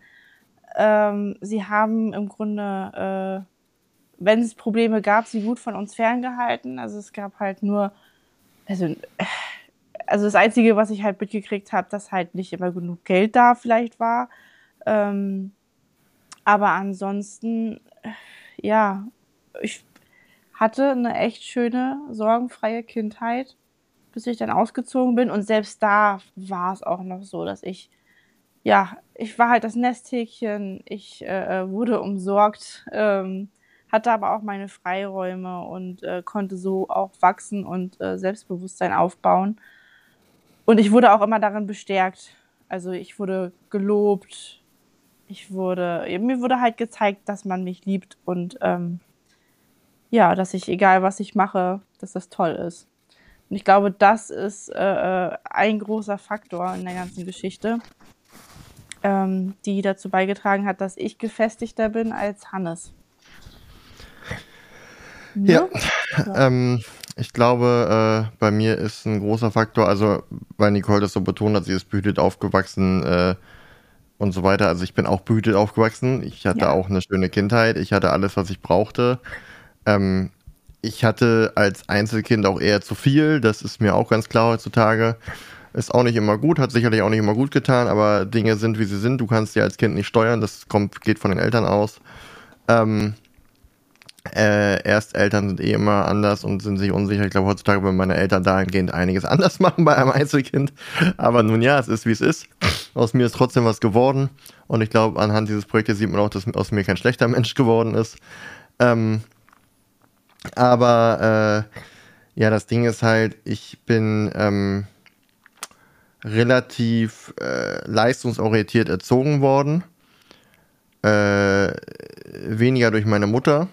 Ähm, sie haben im Grunde, äh, wenn es Probleme gab, sie gut von uns ferngehalten. Also es gab halt nur, also, also das Einzige, was ich halt mitgekriegt habe, dass halt nicht immer genug Geld da vielleicht war. Ähm, aber ansonsten, ja, ich hatte eine echt schöne, sorgenfreie Kindheit, bis ich dann ausgezogen bin. Und selbst da war es auch noch so, dass ich, ja, ich war halt das Nesthäkchen, ich äh, wurde umsorgt, ähm, hatte aber auch meine Freiräume und äh, konnte so auch wachsen und äh, Selbstbewusstsein aufbauen. Und ich wurde auch immer darin bestärkt. Also ich wurde gelobt, ich wurde, mir wurde halt gezeigt, dass man mich liebt und ähm, ja, dass ich, egal was ich mache, dass das toll ist. Und ich glaube, das ist äh, ein großer Faktor in der ganzen Geschichte, ähm, die dazu beigetragen hat, dass ich gefestigter bin als Hannes. Ja, ja. Ähm, Ich glaube, äh, bei mir ist ein großer Faktor, also weil Nicole das so betont hat, sie ist behütet aufgewachsen äh, und so weiter. Also ich bin auch behütet aufgewachsen. Ich hatte Ja. auch eine schöne Kindheit. Ich hatte alles, was ich brauchte. Ähm, ich hatte als Einzelkind auch eher zu viel. Das ist mir auch ganz klar heutzutage. Ist auch nicht immer gut, hat sicherlich auch nicht immer gut getan, aber Dinge sind, wie sie sind. Du kannst sie als Kind nicht steuern. Das kommt, geht von den Eltern aus. Ähm, Äh, Ersteltern sind eh immer anders und sind sich unsicher. Ich glaube, heutzutage würden meine Eltern dahingehend einiges anders machen bei einem Einzelkind. Aber nun ja, es ist, wie es ist. Aus mir ist trotzdem was geworden. Und ich glaube, anhand dieses Projektes sieht man auch, dass aus mir kein schlechter Mensch geworden ist. Ähm, aber äh, ja, das Ding ist halt, ich bin ähm, relativ äh, leistungsorientiert erzogen worden. Äh, weniger durch meine Mutter,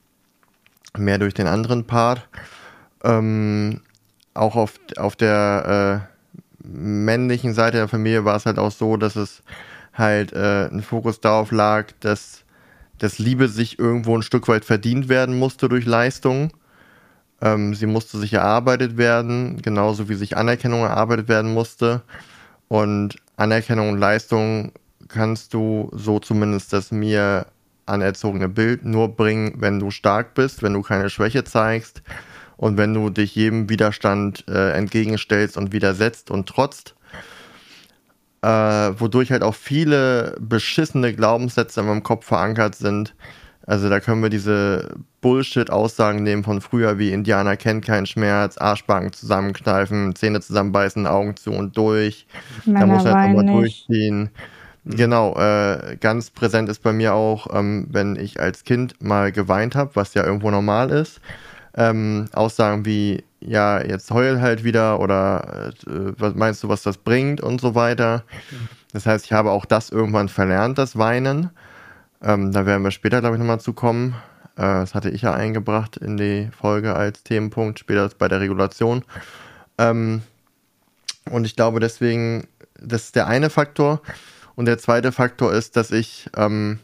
mehr durch den anderen Part. Ähm, auch auf, auf der äh, männlichen Seite der Familie war es halt auch so, dass es halt äh, ein Fokus darauf lag, dass, dass Liebe sich irgendwo ein Stück weit verdient werden musste durch Leistung. Ähm, sie musste sich erarbeitet werden, genauso wie sich Anerkennung erarbeitet werden musste. Und Anerkennung und Leistung kannst du, so zumindest das mir anerzogene Bild, nur bringen, wenn du stark bist, wenn du keine Schwäche zeigst und wenn du dich jedem Widerstand äh, entgegenstellst und widersetzt und trotzt. Äh, wodurch halt auch viele beschissene Glaubenssätze in meinem Kopf verankert sind. Also da können wir diese Bullshit-Aussagen nehmen von früher, wie Indianer kennt keinen Schmerz, Arschbacken zusammenkneifen, Zähne zusammenbeißen, Augen zu und durch. Da muss man jetzt nochmal durchziehen. Genau, äh, ganz präsent ist bei mir auch, ähm, wenn ich als Kind mal geweint habe, was ja irgendwo normal ist. Ähm, Aussagen wie, ja, jetzt heul halt wieder oder äh, was meinst du, was das bringt und so weiter. Das heißt, ich habe auch das irgendwann verlernt, das Weinen. Ähm, da werden wir später, glaube ich, nochmal zu kommen. Äh, das hatte ich ja eingebracht in die Folge als Themenpunkt, später bei der Regulation. Ähm, und ich glaube deswegen, das ist der eine Faktor. Und der zweite Faktor ist, dass ich ähm,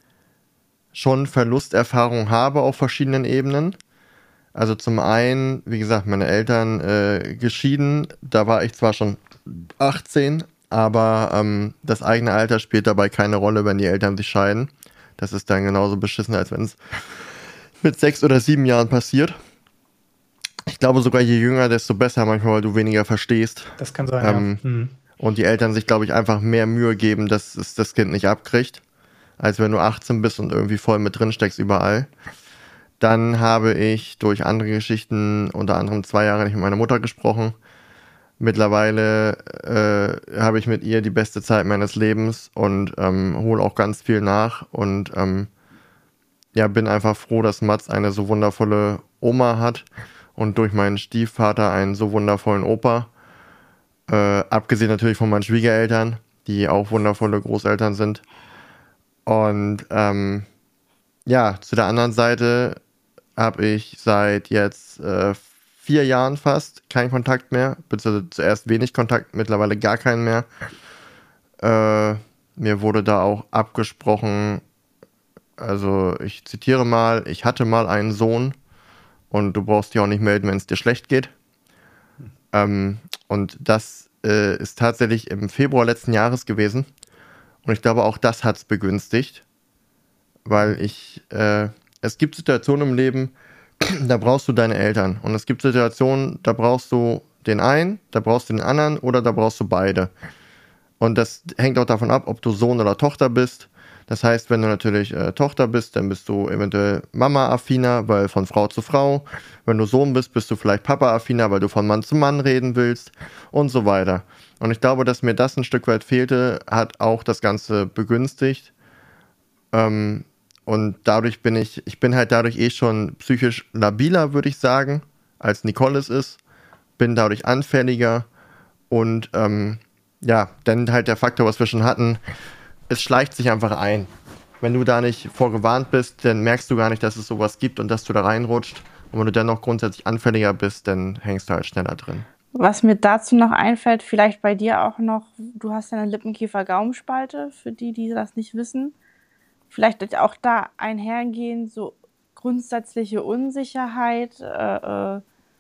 schon Verlusterfahrung habe auf verschiedenen Ebenen. Also zum einen, wie gesagt, meine Eltern äh, geschieden. Da war ich zwar schon achtzehn, aber ähm, das eigene Alter spielt dabei keine Rolle, wenn die Eltern sich scheiden. Das ist dann genauso beschissen, als wenn es mit sechs oder sieben Jahren passiert. Ich glaube sogar, je jünger, desto besser manchmal, weil du weniger verstehst. Das kann sein, ähm, ja. Mhm. Und die Eltern sich, glaube ich, einfach mehr Mühe geben, dass es das Kind nicht abkriegt, als wenn du achtzehn bist und irgendwie voll mit drin steckst überall. Dann habe ich durch andere Geschichten, unter anderem zwei Jahre nicht mit meiner Mutter gesprochen. Mittlerweile äh, habe ich mit ihr die beste Zeit meines Lebens und ähm, hole auch ganz viel nach. Und ähm, ja, bin einfach froh, dass Mats eine so wundervolle Oma hat und durch meinen Stiefvater einen so wundervollen Opa. Äh, abgesehen natürlich von meinen Schwiegereltern, die auch wundervolle Großeltern sind. Und ähm, ja, zu der anderen Seite habe ich seit jetzt äh, vier Jahren fast keinen Kontakt mehr, beziehungsweise zuerst wenig Kontakt, mittlerweile gar keinen mehr. Äh, mir wurde da auch abgesprochen, also ich zitiere mal, ich hatte mal einen Sohn und du brauchst dich auch nicht melden, wenn es dir schlecht geht. Ähm, und das äh, ist tatsächlich im Februar letzten Jahres gewesen. Und ich glaube, auch das hat es begünstigt. Weil ich, äh, es gibt Situationen im Leben, da brauchst du deine Eltern. Und es gibt Situationen, da brauchst du den einen, da brauchst du den anderen oder da brauchst du beide. Und das hängt auch davon ab, ob du Sohn oder Tochter bist. Das heißt, wenn du natürlich äh, Tochter bist, dann bist du eventuell Mama-affiner, weil von Frau zu Frau. Wenn du Sohn bist, bist du vielleicht Papa-affiner, weil du von Mann zu Mann reden willst und so weiter. Und ich glaube, dass mir das ein Stück weit fehlte, hat auch das Ganze begünstigt. Ähm, und dadurch bin ich, ich bin halt dadurch eh schon psychisch labiler, würde ich sagen, als Nicole es ist. Bin dadurch anfälliger und ähm, ja, dann halt der Faktor, was wir schon hatten, es schleicht sich einfach ein. Wenn du da nicht vorgewarnt bist, dann merkst du gar nicht, dass es sowas gibt und dass du da reinrutscht. Und wenn du dann noch grundsätzlich anfälliger bist, dann hängst du halt schneller drin. Was mir dazu noch einfällt, vielleicht bei dir auch noch, du hast ja eine Lippenkiefer-Gaumenspalte, für die, die das nicht wissen. Vielleicht auch da einhergehen, so grundsätzliche Unsicherheit, äh, äh,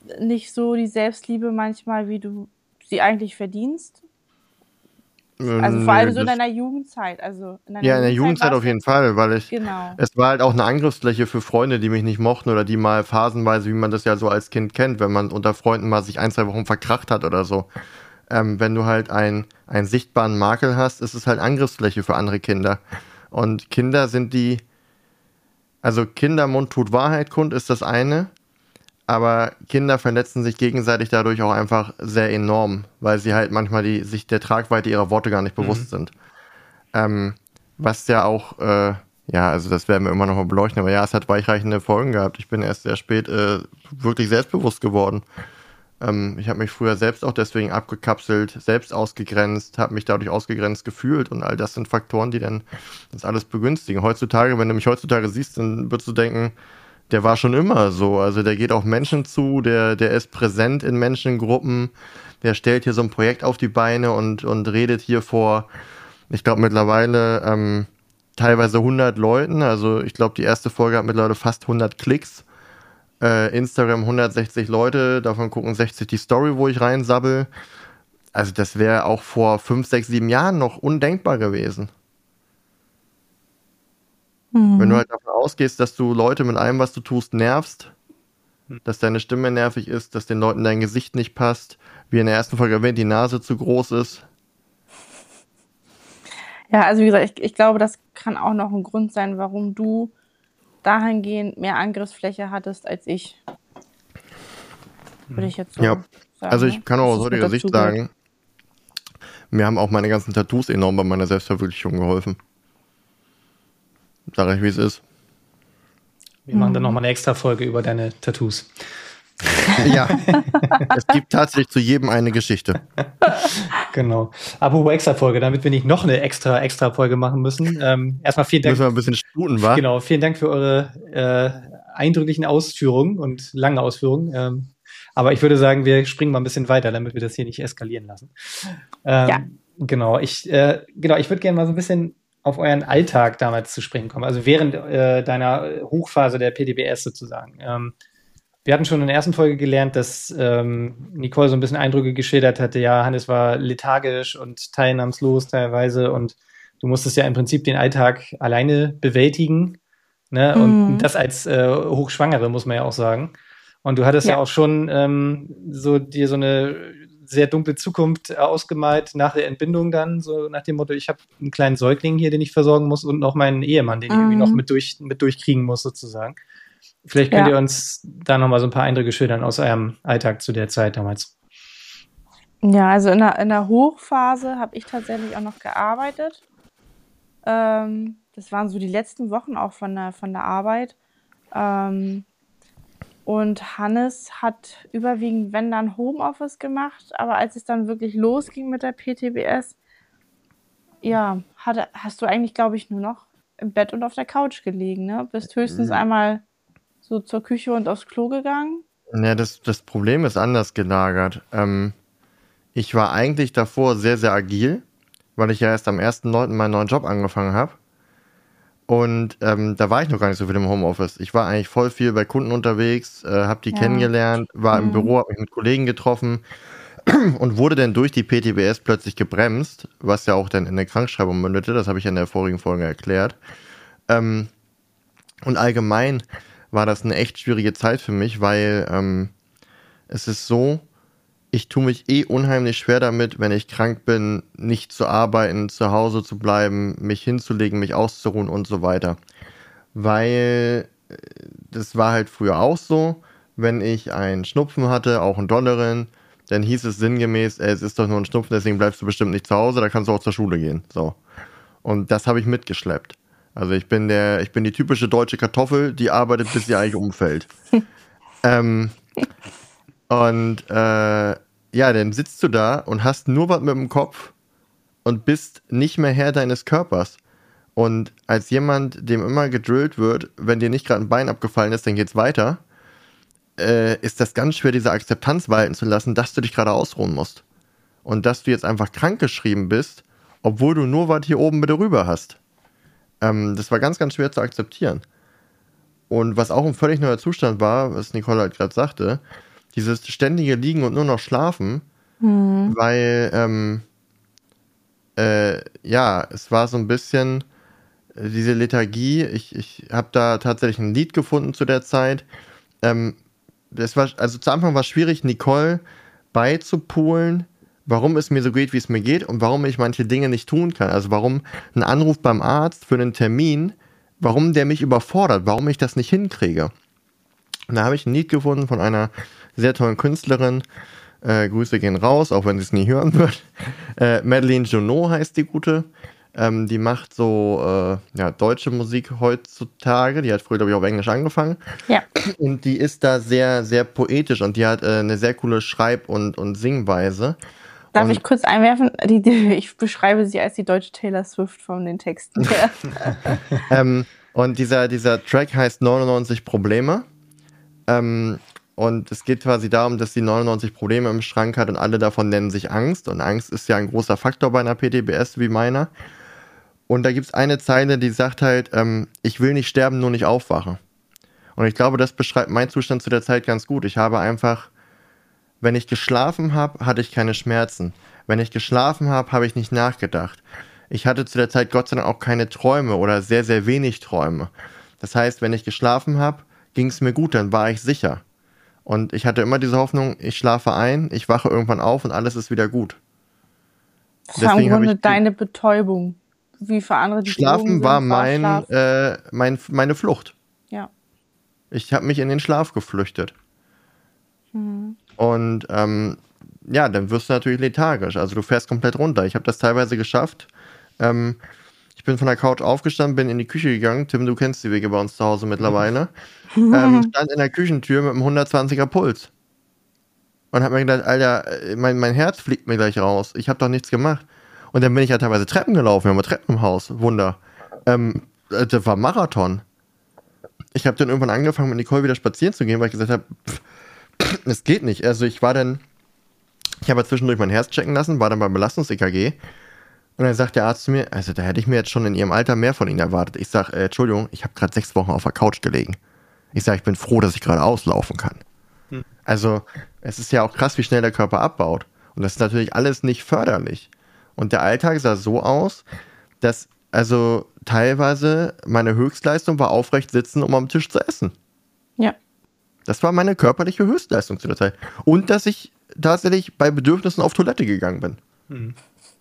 nicht so die Selbstliebe manchmal, wie du sie eigentlich verdienst? Also vor allem so in deiner Jugendzeit. Also in deiner ja, in der Jugendzeit auf jeden Fall, weil ich, genau. es war halt auch eine Angriffsfläche für Freunde, die mich nicht mochten oder die mal phasenweise, wie man das ja so als Kind kennt, wenn man unter Freunden mal sich ein, zwei Wochen verkracht hat oder so. Ähm, wenn du halt ein, einen sichtbaren Makel hast, ist es halt Angriffsfläche für andere Kinder. Und Kinder sind die, also Kindermund tut Wahrheit kund, ist das eine. Aber Kinder verletzen sich gegenseitig dadurch auch einfach sehr enorm, weil sie halt manchmal die, sich der Tragweite ihrer Worte gar nicht bewusst mhm. sind. Ähm, was ja auch, äh, ja, also das werden wir immer noch mal beleuchten, aber ja, es hat weitreichende Folgen gehabt. Ich bin erst sehr spät äh, wirklich selbstbewusst geworden. Ähm, ich habe mich früher selbst auch deswegen abgekapselt, selbst ausgegrenzt, habe mich dadurch ausgegrenzt gefühlt und all das sind Faktoren, die dann das alles begünstigen. Heutzutage, wenn du mich heutzutage siehst, dann würdest du denken, der war schon immer so, also der geht auf Menschen zu, der, der ist präsent in Menschengruppen, der stellt hier so ein Projekt auf die Beine und, und redet hier vor, ich glaube mittlerweile ähm, teilweise hundert Leuten, also ich glaube die erste Folge hat mittlerweile fast hundert Klicks, äh, Instagram hundertsechzig Leute, davon gucken sechzig die Story, wo ich reinsabbel, also das wäre auch vor fünf, sechs, sieben Jahren noch undenkbar gewesen. Wenn du halt davon ausgehst, dass du Leute mit allem, was du tust, nervst, dass deine Stimme nervig ist, dass den Leuten dein Gesicht nicht passt, wie in der ersten Folge erwähnt, die Nase zu groß ist. Ja, also wie gesagt, ich, ich glaube, das kann auch noch ein Grund sein, warum du dahingehend mehr Angriffsfläche hattest als ich. Würde ich jetzt so ja. sagen. Also ich kann auch aus heutiger Sicht sagen, mir haben auch meine ganzen Tattoos enorm bei meiner Selbstverwirklichung geholfen. Sag ich, wie es ist. Wir machen dann nochmal eine extra Folge über deine Tattoos. Ja, es gibt tatsächlich zu jedem eine Geschichte. Genau. Apropos extra Folge, damit wir nicht noch eine extra extra Folge machen müssen. Ähm, erstmal vielen Dank. Müssen wir ein bisschen sputen, wa? Genau, vielen Dank für eure äh, eindrücklichen Ausführungen und lange Ausführungen. Ähm, aber ich würde sagen, wir springen mal ein bisschen weiter, damit wir das hier nicht eskalieren lassen. Ähm, ja. Genau, ich, äh, genau, ich würde gerne mal so ein bisschen auf euren Alltag damals zu sprechen kommen, also während äh, deiner Hochphase der P T B S sozusagen. Ähm, wir hatten schon in der ersten Folge gelernt, dass ähm, Nicole so ein bisschen Eindrücke geschildert hatte, ja, Hannes war lethargisch und teilnahmslos teilweise und du musstest ja im Prinzip den Alltag alleine bewältigen, ne? Mhm. Und das als äh, Hochschwangere, muss man ja auch sagen. Und du hattest ja, ja auch schon ähm, so dir so eine sehr dunkle Zukunft ausgemalt nach der Entbindung dann, so nach dem Motto, ich habe einen kleinen Säugling hier, den ich versorgen muss und noch meinen Ehemann, den ich mhm. irgendwie noch mit, durch, mit durchkriegen muss sozusagen. Vielleicht könnt ja. ihr uns da nochmal so ein paar Eindrücke schildern aus eurem Alltag zu der Zeit damals. Ja, also in der, in der Hochphase habe ich tatsächlich auch noch gearbeitet. Ähm, das waren so die letzten Wochen auch von der, von der Arbeit. Ähm, Und Hannes hat überwiegend, wenn dann, Homeoffice gemacht. Aber als es dann wirklich losging mit der P T B S, ja, hatte, hast du eigentlich, glaube ich, nur noch im Bett und auf der Couch gelegen, ne? Bist höchstens mhm. einmal so zur Küche und aufs Klo gegangen. Ja, das, das Problem ist anders gelagert. Ähm, ich war eigentlich davor sehr, sehr agil, weil ich ja erst am ersten neunten meinen neuen Job angefangen habe. Und ähm, da war ich noch gar nicht so viel im Homeoffice. Ich war eigentlich voll viel bei Kunden unterwegs, äh, habe die ja. kennengelernt, war mhm. im Büro, habe mich mit Kollegen getroffen und wurde dann durch die P T B S plötzlich gebremst, was ja auch dann in der Krankschreibung mündete. Das habe ich in der vorigen Folge erklärt. Ähm, und allgemein war das eine echt schwierige Zeit für mich, weil ähm, es ist so, ich tue mich eh unheimlich schwer damit, wenn ich krank bin, nicht zu arbeiten, zu Hause zu bleiben, mich hinzulegen, mich auszuruhen und so weiter. Weil das war halt früher auch so, wenn ich einen Schnupfen hatte, auch einen dolleren, dann hieß es sinngemäß, ey, es ist doch nur ein Schnupfen, deswegen bleibst du bestimmt nicht zu Hause, da kannst du auch zur Schule gehen. So. Und das habe ich mitgeschleppt. Also ich bin der, ich bin die typische deutsche Kartoffel, die arbeitet, bis sie eigentlich umfällt. ähm, und äh, ja, dann sitzt du da und hast nur was mit dem Kopf und bist nicht mehr Herr deines Körpers. Und als jemand, dem immer gedrillt wird, wenn dir nicht gerade ein Bein abgefallen ist, dann geht's weiter, äh, ist das ganz schwer, diese Akzeptanz walten zu lassen, dass du dich gerade ausruhen musst. Und dass du jetzt einfach krankgeschrieben bist, obwohl du nur was hier oben mit rüber hast. Ähm, das war ganz, ganz schwer zu akzeptieren. Und was auch ein völlig neuer Zustand war, was Nicole halt gerade sagte, dieses ständige Liegen und nur noch Schlafen, mhm. weil, ähm, äh, ja, es war so ein bisschen äh, diese Lethargie. Ich, ich habe da tatsächlich ein Lied gefunden zu der Zeit. Ähm, das war, also zu Anfang war es schwierig, Nicole beizupolen, warum es mir so geht, wie es mir geht und warum ich manche Dinge nicht tun kann. Also warum ein Anruf beim Arzt für einen Termin, warum der mich überfordert, warum ich das nicht hinkriege. Und da habe ich ein Lied gefunden von einer sehr tollen Künstlerin. Äh, Grüße gehen raus, auch wenn sie es nie hören wird. Äh, Madeleine Junot heißt die gute. Ähm, die macht so äh, ja, deutsche Musik heutzutage. Die hat früher, glaube ich, auf Englisch angefangen. Ja. Und die ist da sehr, sehr poetisch und die hat äh, eine sehr coole Schreib- und, und Singweise. Darf und ich kurz einwerfen? Die, die, ich beschreibe sie als die deutsche Taylor Swift von den Texten her. ähm, und dieser, dieser Track heißt neunundneunzig Probleme. Ähm, und es geht quasi darum, dass sie neunundneunzig Probleme im Schrank hat und alle davon nennen sich Angst. Und Angst ist ja ein großer Faktor bei einer P T B S wie meiner. Und da gibt es eine Zeile, die sagt halt, ähm, ich will nicht sterben, nur nicht aufwachen. Und ich glaube, das beschreibt meinen Zustand zu der Zeit ganz gut. Ich habe einfach, wenn ich geschlafen habe, hatte ich keine Schmerzen. Wenn ich geschlafen habe, habe ich nicht nachgedacht. Ich hatte zu der Zeit Gott sei Dank auch keine Träume oder sehr, sehr wenig Träume. Das heißt, wenn ich geschlafen habe, ging es mir gut, dann war ich sicher. Und ich hatte immer diese Hoffnung, ich schlafe ein, ich wache irgendwann auf und alles ist wieder gut. Das war im Grunde deine Betäubung. Wie für andere, die Schlafen war mein, äh, mein, meine Flucht. Ja. Ich habe mich in den Schlaf geflüchtet. Mhm. Und ähm, ja, dann wirst du natürlich lethargisch. Also du fährst komplett runter. Ich habe das teilweise geschafft. Ähm, ich bin von der Couch aufgestanden, bin in die Küche gegangen. Tim, du kennst die Wege bei uns zu Hause mittlerweile. ähm, stand in der Küchentür mit einem hundertzwanziger Puls. Und hab mir gedacht, Alter, mein, mein Herz fliegt mir gleich raus. Ich habe doch nichts gemacht. Und dann bin ich ja teilweise Treppen gelaufen. Wir haben Treppen im Haus. Wunder. Ähm, das war Marathon. Ich habe dann irgendwann angefangen, mit Nicole wieder spazieren zu gehen, weil ich gesagt habe, es geht nicht. Also ich war dann, ich habe zwischendurch mein Herz checken lassen, war dann beim Belastungs-E K G. Und dann sagt der Arzt zu mir, also da hätte ich mir jetzt schon in ihrem Alter mehr von Ihnen erwartet. Ich sage, äh, Entschuldigung, ich habe gerade sechs Wochen auf der Couch gelegen. Ich sage, ich bin froh, dass ich gerade auslaufen kann. Hm. Also es ist ja auch krass, wie schnell der Körper abbaut. Und das ist natürlich alles nicht förderlich. Und der Alltag sah so aus, dass also teilweise meine Höchstleistung war aufrecht sitzen, um am Tisch zu essen. Ja. Das war meine körperliche Höchstleistung zu der Zeit. Und dass ich tatsächlich bei Bedürfnissen auf Toilette gegangen bin. Hm.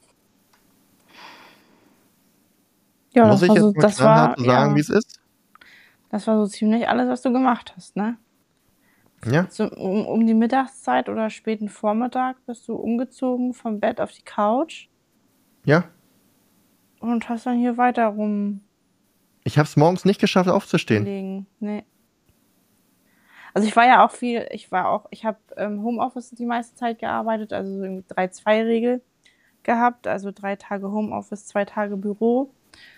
Ja, Muss das ich war jetzt so, mal das knallhart war, sagen, ja, wie es ist? Das war so ziemlich alles, was du gemacht hast, ne? Ja. So, um, um die Mittagszeit oder späten Vormittag bist du umgezogen vom Bett auf die Couch. Ja. Und hast dann hier weiter rum. Ich habe es morgens nicht geschafft, aufzustehen. Gelegen. Nee. Also ich war ja auch viel, ich war auch, ich habe ähm, Homeoffice die meiste Zeit gearbeitet, also so irgendwie drei zwei Regel gehabt, also drei Tage Homeoffice, zwei Tage Büro.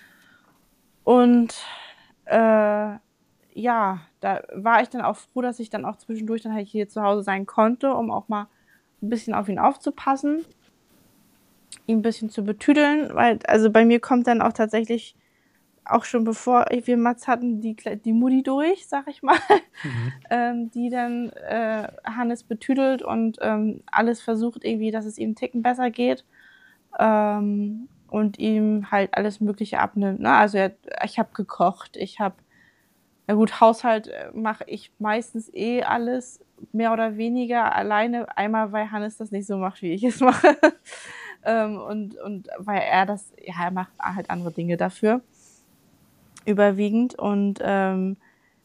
Und äh, ja, da war ich dann auch froh, dass ich dann auch zwischendurch dann halt hier zu Hause sein konnte, um auch mal ein bisschen auf ihn aufzupassen, ihn ein bisschen zu betüdeln, weil, also bei mir kommt dann auch tatsächlich, auch schon bevor wir Mats hatten, die, die Mutti durch, sag ich mal, mhm. ähm, die dann äh, Hannes betüdelt und ähm, alles versucht irgendwie, dass es ihm einen Ticken besser geht. Ähm, und ihm halt alles Mögliche abnimmt. Ne? Also er, ich habe gekocht, ich habe, na gut, Haushalt mache ich meistens eh alles, mehr oder weniger alleine, einmal weil Hannes das nicht so macht, wie ich es mache. ähm, und, und weil er das, ja, er macht halt andere Dinge dafür, überwiegend. Und ähm,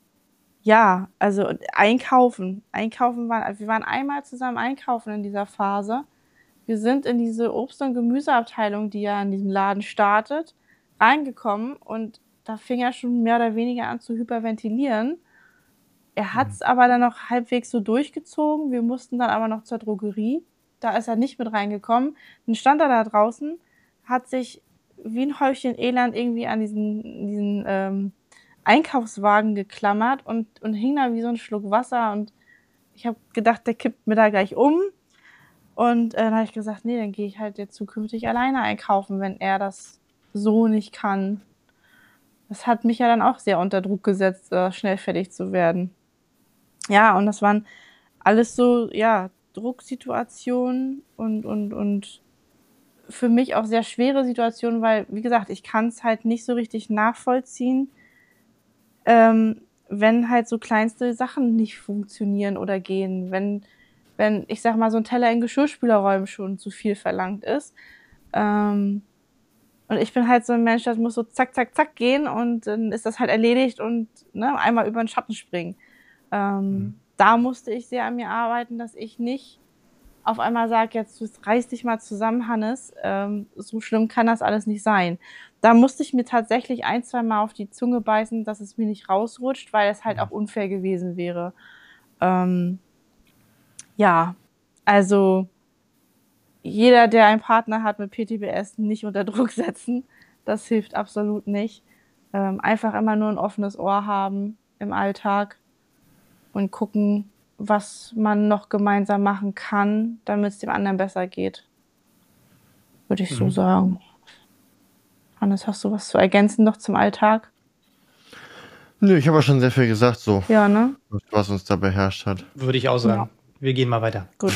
ja, also einkaufen, einkaufen waren, wir waren einmal zusammen einkaufen in dieser Phase. Wir sind in diese Obst- und Gemüseabteilung, die ja in diesem Laden startet, reingekommen und da fing er schon mehr oder weniger an zu hyperventilieren. Er hat es mhm. aber dann noch halbwegs so durchgezogen. Wir mussten dann aber noch zur Drogerie. Da ist er nicht mit reingekommen. Dann stand er da draußen, hat sich wie ein Häufchen Elend irgendwie an diesen, diesen ähm, Einkaufswagen geklammert und, und hing da wie so ein Schluck Wasser. Und ich habe gedacht, der kippt mir da gleich um. Und äh, dann habe ich gesagt, nee, dann gehe ich halt jetzt zukünftig alleine einkaufen, wenn er das so nicht kann. Das hat mich ja dann auch sehr unter Druck gesetzt, äh, schnell fertig zu werden. Ja, und das waren alles so, ja, Drucksituationen und, und, und für mich auch sehr schwere Situationen, weil, wie gesagt, ich kann es halt nicht so richtig nachvollziehen, ähm, wenn halt so kleinste Sachen nicht funktionieren oder gehen. Wenn, wenn, ich sag mal, so ein Teller in Geschirrspülerräumen schon zu viel verlangt ist. Ähm, und ich bin halt so ein Mensch, das muss so zack, zack, zack gehen und dann ist das halt erledigt und ne, einmal über den Schatten springen. Ähm, mhm. Da musste ich sehr an mir arbeiten, dass ich nicht auf einmal sage, jetzt reiß dich mal zusammen, Hannes, ähm, so schlimm kann das alles nicht sein. Da musste ich mir tatsächlich ein, zwei Mal auf die Zunge beißen, dass es mir nicht rausrutscht, weil es halt auch unfair gewesen wäre. Ähm, ja, also jeder, der einen Partner hat mit P T B S, nicht unter Druck setzen. Das hilft absolut nicht. Ähm, einfach immer nur ein offenes Ohr haben im Alltag und gucken, was man noch gemeinsam machen kann, damit es dem anderen besser geht. Würde ich mhm. so sagen. Hannes, hast du was zu ergänzen noch zum Alltag? Nö, ich habe ja schon sehr viel gesagt, so. Ja, ne? Was uns da beherrscht hat. Würde ich auch sagen. Ja. Wir gehen mal weiter. Gut.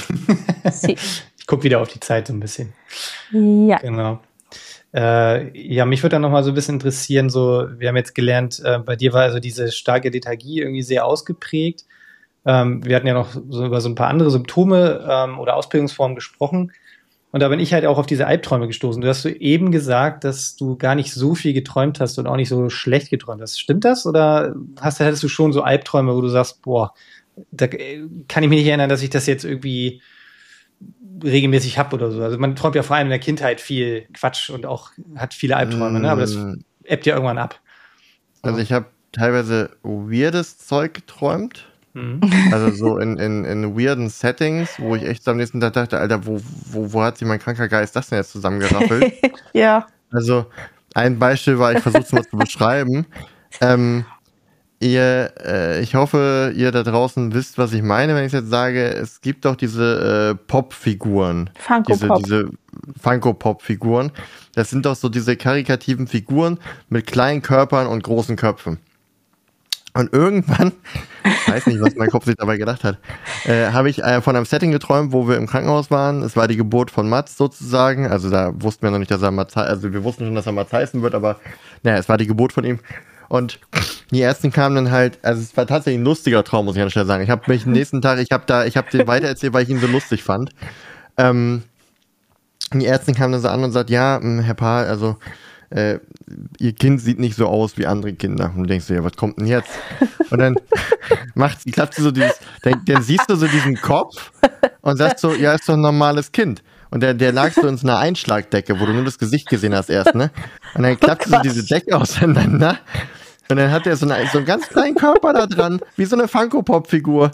Ich gucke wieder auf die Zeit so ein bisschen. Ja. Genau. Äh, ja, mich würde dann noch mal so ein bisschen interessieren, so, wir haben jetzt gelernt, äh, bei dir war also diese starke Lethargie irgendwie sehr ausgeprägt. Ähm, wir hatten ja noch so über so ein paar andere Symptome ähm, oder Ausprägungsformen gesprochen. Und da bin ich halt auch auf diese Albträume gestoßen. Du hast so eben gesagt, dass du gar nicht so viel geträumt hast und auch nicht so schlecht geträumt hast. Stimmt das? Oder hast, hattest du schon so Albträume, wo du sagst, boah, da kann ich mich nicht erinnern, dass ich das jetzt irgendwie regelmäßig habe oder so. Also man träumt ja vor allem in der Kindheit viel Quatsch und auch hat viele Albträume, mm. ne? Aber das ebbt ja irgendwann ab. Also ich habe teilweise weirdes Zeug geträumt. Mhm. Also so in, in, in weirden Settings, wo ich echt am nächsten Tag dachte, Alter, wo, wo, wo hat sich mein kranker Geist das denn jetzt zusammengeraffelt? Ja. Also ein Beispiel war, ich versuche es mal zu beschreiben. Ähm, ihr, äh, ich hoffe, ihr da draußen wisst, was ich meine, wenn ich jetzt sage, es gibt doch diese äh, Pop-Figuren. Funko-Pop. Diese, diese Funko-Pop-Figuren. Das sind doch so diese karikativen Figuren mit kleinen Körpern und großen Köpfen. Und irgendwann, ich weiß nicht, was mein Kopf sich dabei gedacht hat, äh, habe ich äh, von einem Setting geträumt, wo wir im Krankenhaus waren. Es war die Geburt von Mats sozusagen. Also da wussten wir noch nicht, dass er Mats, also wir wussten schon, dass er Mats heißen wird, aber naja, es war die Geburt von ihm. Und die Ärzte kamen dann halt, also es war tatsächlich ein lustiger Traum, muss ich an der Stelle sagen. Ich habe mich den nächsten Tag, ich habe da, ich habe den weitererzählt, weil ich ihn so lustig fand. Ähm, die Ärzte kamen dann so an und sagt, ja, Herr Pahl, also Äh, ihr Kind sieht nicht so aus wie andere Kinder. Und du denkst dir, ja, was kommt denn jetzt? Und dann macht, klappt sie so dieses, dann, dann siehst du so diesen Kopf und sagst so, ja, ist doch ein normales Kind. Und der, der lag so in so einer Einschlagdecke, wo du nur das Gesicht gesehen hast erst, ne? Und dann klappt oh so diese Decke auseinander. Und dann hat er so, eine, so einen ganz kleinen Körper da dran, wie so eine Funko-Pop-Figur.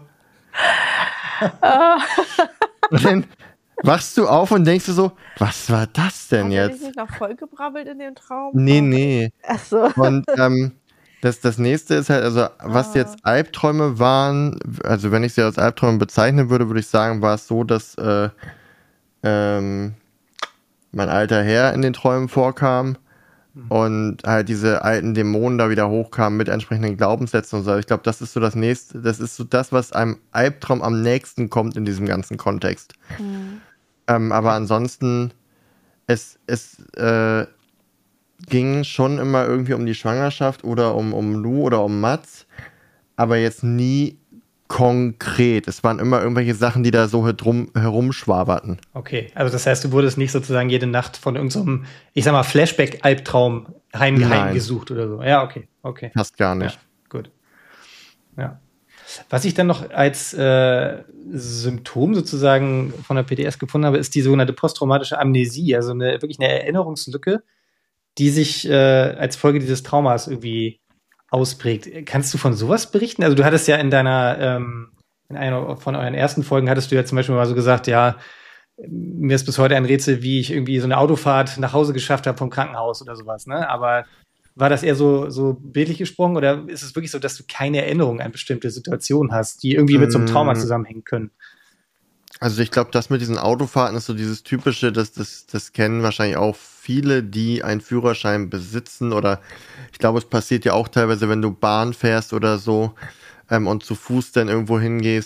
Und dann wachst du auf und denkst du so, was war das denn Hat jetzt? Hat er dich nicht noch vollgebrabbelt in dem Traum? Nee, nee. Ach so. Und ähm, das, das nächste ist halt, also was ah. jetzt Albträume waren, also wenn ich sie als Albträume bezeichnen würde, würde ich sagen, war es so, dass äh, ähm, mein alter Herr in den Träumen vorkam mhm. und halt diese alten Dämonen da wieder hochkamen mit entsprechenden Glaubenssätzen und so. Ich glaube, das ist so das nächste, das ist so das, was einem Albtraum am nächsten kommt in diesem ganzen Kontext. Mhm. Ähm, aber ansonsten, es, es äh, ging schon immer irgendwie um die Schwangerschaft oder um, um Lou oder um Mats, aber jetzt nie konkret. Es waren immer irgendwelche Sachen, die da so herum, herumschwaberten. Okay, also das heißt, du wurdest nicht sozusagen jede Nacht von irgendeinem, so ich sag mal, Flashback-Albtraum heim, heimgesucht oder so. Ja, okay, okay. Fast gar nicht. Ja, gut. Ja. Was ich dann noch als äh, Symptom sozusagen von der P T S gefunden habe, ist die sogenannte posttraumatische Amnesie, also eine, wirklich eine Erinnerungslücke, die sich äh, als Folge dieses Traumas irgendwie ausprägt. Kannst du von sowas berichten? Also du hattest ja in deiner, ähm, in einer von euren ersten Folgen hattest du ja zum Beispiel mal so gesagt, ja, mir ist bis heute ein Rätsel, wie ich irgendwie so eine Autofahrt nach Hause geschafft habe vom Krankenhaus oder sowas, ne? Aber war das eher so, so bildlich gesprochen oder ist es wirklich so, dass du keine Erinnerung an bestimmte Situationen hast, die irgendwie mit so einem Trauma zusammenhängen können? Also ich glaube, das mit diesen Autofahrten ist so dieses typische, das, das, das kennen wahrscheinlich auch viele, die einen Führerschein besitzen oder ich glaube, es passiert ja auch teilweise, wenn du Bahn fährst oder so ähm, und zu Fuß dann irgendwo hingehst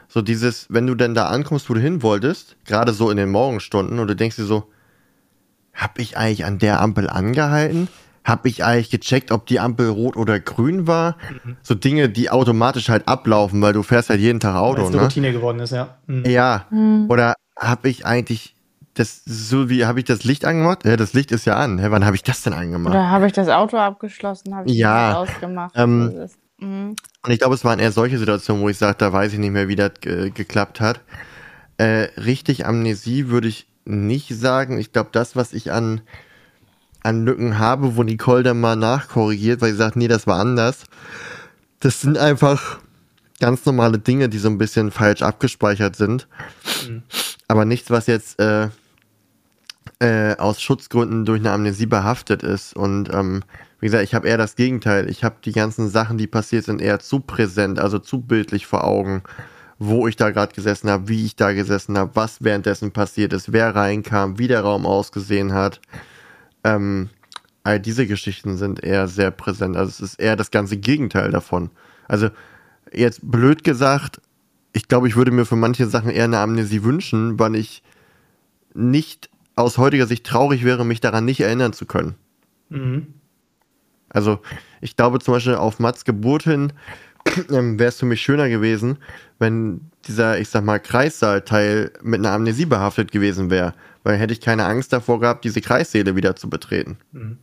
So dieses, wenn du denn da ankommst, wo du hin wolltest, gerade so in den Morgenstunden, und du denkst dir so, hab ich eigentlich an der Ampel angehalten? Hab ich eigentlich gecheckt, ob die Ampel rot oder grün war? Mhm. So Dinge, die automatisch halt ablaufen, weil du fährst halt jeden Tag Auto, Weil es eine ne? Routine geworden ist, ja. Mhm. Ja. Hm. Oder hab ich eigentlich das, so wie, habe ich das Licht angemacht? Ja, das Licht ist ja an. Hä, wann habe ich das denn angemacht? Oder habe ich das Auto abgeschlossen, habe ich Ja, das ausgemacht. ähm, So ist- mhm. Und ich glaube, es waren eher solche Situationen, wo ich sage, da weiß ich nicht mehr, wie das ge geklappt hat. Äh, richtig Amnesie würde ich nicht sagen. Ich glaube, das, was ich an, an Lücken habe, wo Nicole dann mal nachkorrigiert, weil sie sagt, nee, das war anders, das sind einfach ganz normale Dinge, die so ein bisschen falsch abgespeichert sind. Mhm. Aber nichts, was jetzt äh, äh, aus Schutzgründen durch eine Amnesie behaftet ist. Und ähm, wie gesagt, ich habe eher das Gegenteil. Ich habe die ganzen Sachen, die passiert sind, eher zu präsent, also zu bildlich vor Augen, wo ich da gerade gesessen habe, wie ich da gesessen habe, was währenddessen passiert ist, wer reinkam, wie der Raum ausgesehen hat. Ähm, all diese Geschichten sind eher sehr präsent. Also es ist eher das ganze Gegenteil davon. Also jetzt blöd gesagt, ich glaube, ich würde mir für manche Sachen eher eine Amnesie wünschen, weil ich nicht aus heutiger Sicht traurig wäre, mich daran nicht erinnern zu können. Mhm. Also ich glaube zum Beispiel auf Mats Geburt hin ähm, wäre es für mich schöner gewesen, wenn dieser, ich sag mal, Kreissaalteil mit einer Amnesie behaftet gewesen wäre, weil hätte ich keine Angst davor gehabt, diese Kreissäle wieder zu betreten. Mhm.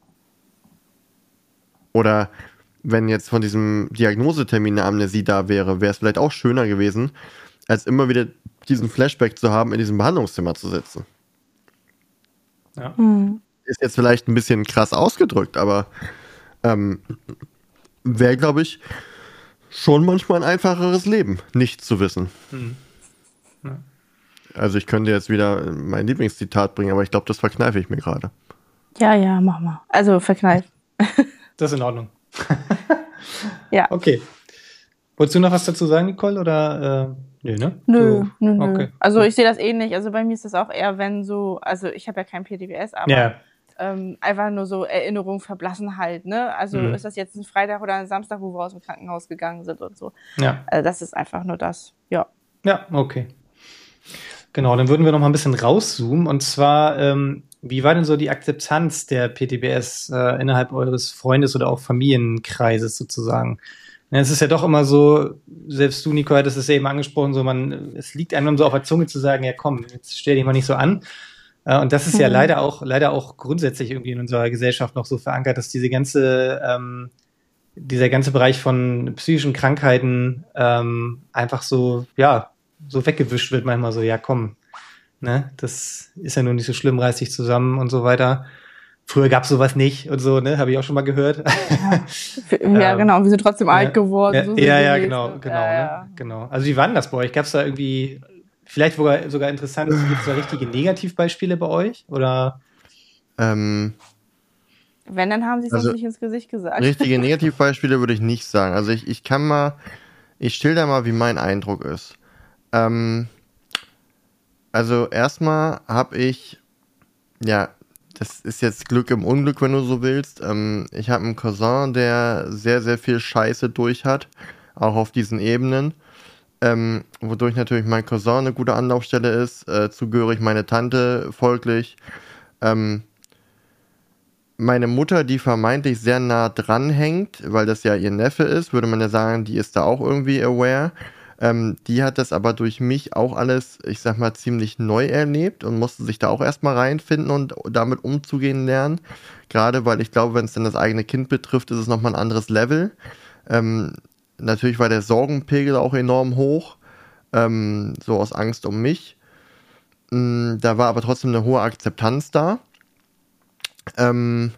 Oder wenn jetzt von diesem Diagnosetermin eine Amnesie da wäre, wäre es vielleicht auch schöner gewesen, als immer wieder diesen Flashback zu haben, in diesem Behandlungszimmer zu sitzen. Ja. Hm. Ist jetzt vielleicht ein bisschen krass ausgedrückt, aber ähm, wäre, glaube ich, schon manchmal ein einfacheres Leben, nicht zu wissen. Mhm. Ja. Also ich könnte jetzt wieder mein Lieblingszitat bringen, aber ich glaube, das verkneife ich mir gerade. Ja, ja, mach mal. Also verkneift. Das ist in Ordnung. Ja. Okay. Wolltest du noch was dazu sagen, Nicole? Oder äh, nö, ne? Nö, Du- nö, nö. Okay. Also ich sehe das ähnlich. Also bei mir ist das auch eher, wenn so, also ich habe ja kein P T B S, aber Ja. ähm, einfach nur so Erinnerungen verblassen halt, ne? Also Mhm. ist das jetzt ein Freitag oder ein Samstag, wo wir aus dem Krankenhaus gegangen sind und so. Ja. Also das ist einfach nur das, ja. Ja, okay. Genau, dann würden wir noch mal ein bisschen rauszoomen. Und zwar, ähm, wie war denn so die Akzeptanz der P T B S äh, innerhalb eures Freundes- oder auch Familienkreises sozusagen? Ja, es ist ja doch immer so, selbst du, Nico, hattest es ja eben angesprochen, so man, es liegt einem so auf der Zunge zu sagen, ja komm, jetzt stell dich mal nicht so an. Äh, und das ist ja Mhm. leider auch, leider auch grundsätzlich irgendwie in unserer Gesellschaft noch so verankert, dass diese ganze, ähm, dieser ganze Bereich von psychischen Krankheiten ähm, einfach so, ja, so weggewischt wird manchmal so, ja komm, ne, das ist ja nur nicht so schlimm, reiß dich zusammen und so weiter. Früher gab's sowas nicht und so, ne, habe ich auch schon mal gehört. Ja, Ähm, genau, wir sind trotzdem alt ja, geworden. ja, so ja, ja, sinngemäß, genau, ne? genau, Ja, ne, ja. genau. Also wie war denn das bei euch? Gab's da irgendwie, vielleicht sogar, sogar interessant, gibt es da richtige Negativbeispiele bei euch? Oder? Ähm, Wenn, dann haben sie es Also- uns nicht ins Gesicht gesagt. richtige Negativbeispiele würde ich nicht sagen. Also ich, ich kann mal, ich schilder mal, wie mein Eindruck ist. Ähm, also erstmal habe ich, ja, das ist jetzt Glück im Unglück, wenn du so willst. Ähm, ich habe einen Cousin, der sehr, sehr viel Scheiße durch hat, auch auf diesen Ebenen. Ähm, wodurch natürlich mein Cousin eine gute Anlaufstelle ist, äh, zugehörig meine Tante folglich. Ähm, meine Mutter, die vermeintlich sehr nah dran hängt, weil das ja ihr Neffe ist, würde man ja sagen, die ist da auch irgendwie aware. Ähm, die hat das aber durch mich auch alles, ich sag mal, ziemlich neu erlebt und musste sich da auch erstmal reinfinden und damit umzugehen lernen. Gerade weil ich glaube, wenn es dann das eigene Kind betrifft, ist es nochmal ein anderes Level. Ähm, natürlich war der Sorgenpegel auch enorm hoch, ähm, so aus Angst um mich. Ähm, da war aber trotzdem eine hohe Akzeptanz da. Ähm,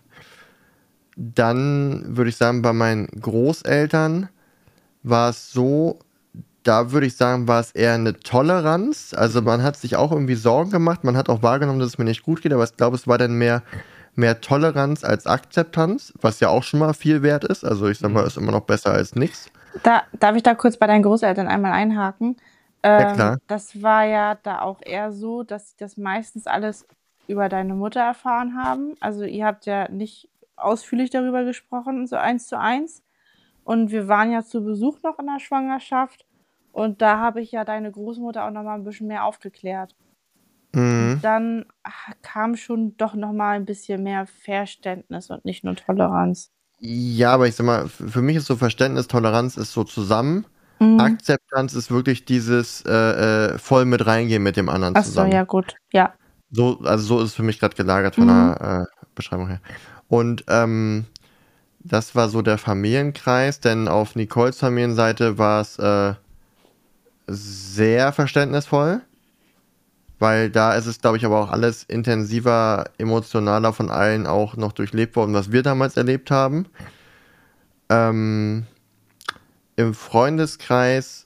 dann würde ich sagen, bei meinen Großeltern war es so, da würde ich sagen, war es eher eine Toleranz. Also man hat sich auch irgendwie Sorgen gemacht, man hat auch wahrgenommen, dass es mir nicht gut geht, aber ich glaube, es war dann mehr, mehr Toleranz als Akzeptanz, was ja auch schon mal viel wert ist. Also ich sag mal, ist immer noch besser als nichts. Da, darf ich da kurz bei deinen Großeltern einmal einhaken? Ähm, Ja, klar. Das war ja da auch eher so, dass sie das meistens alles über deine Mutter erfahren haben. Also ihr habt ja nicht ausführlich darüber gesprochen, so eins zu eins. Und wir waren ja zu Besuch noch in der Schwangerschaft. Und da habe ich ja deine Großmutter auch noch mal ein bisschen mehr aufgeklärt. Mhm. Dann kam schon doch noch mal ein bisschen mehr Verständnis und nicht nur Toleranz. Ja, aber ich sag mal, f- für mich ist so Verständnis, Toleranz ist so zusammen. Mhm. Akzeptanz ist wirklich dieses äh, äh, voll mit reingehen mit dem anderen Ach so, zusammen. ja gut, ja. So, also so ist es für mich gerade gelagert von Mhm. der äh, Beschreibung her. Und ähm, das war so der Familienkreis, denn auf Nicoles Familienseite war es äh, sehr verständnisvoll, weil da ist es, glaube ich, aber auch alles intensiver, emotionaler von allen auch noch durchlebt worden, was wir damals erlebt haben. Ähm, Im Freundeskreis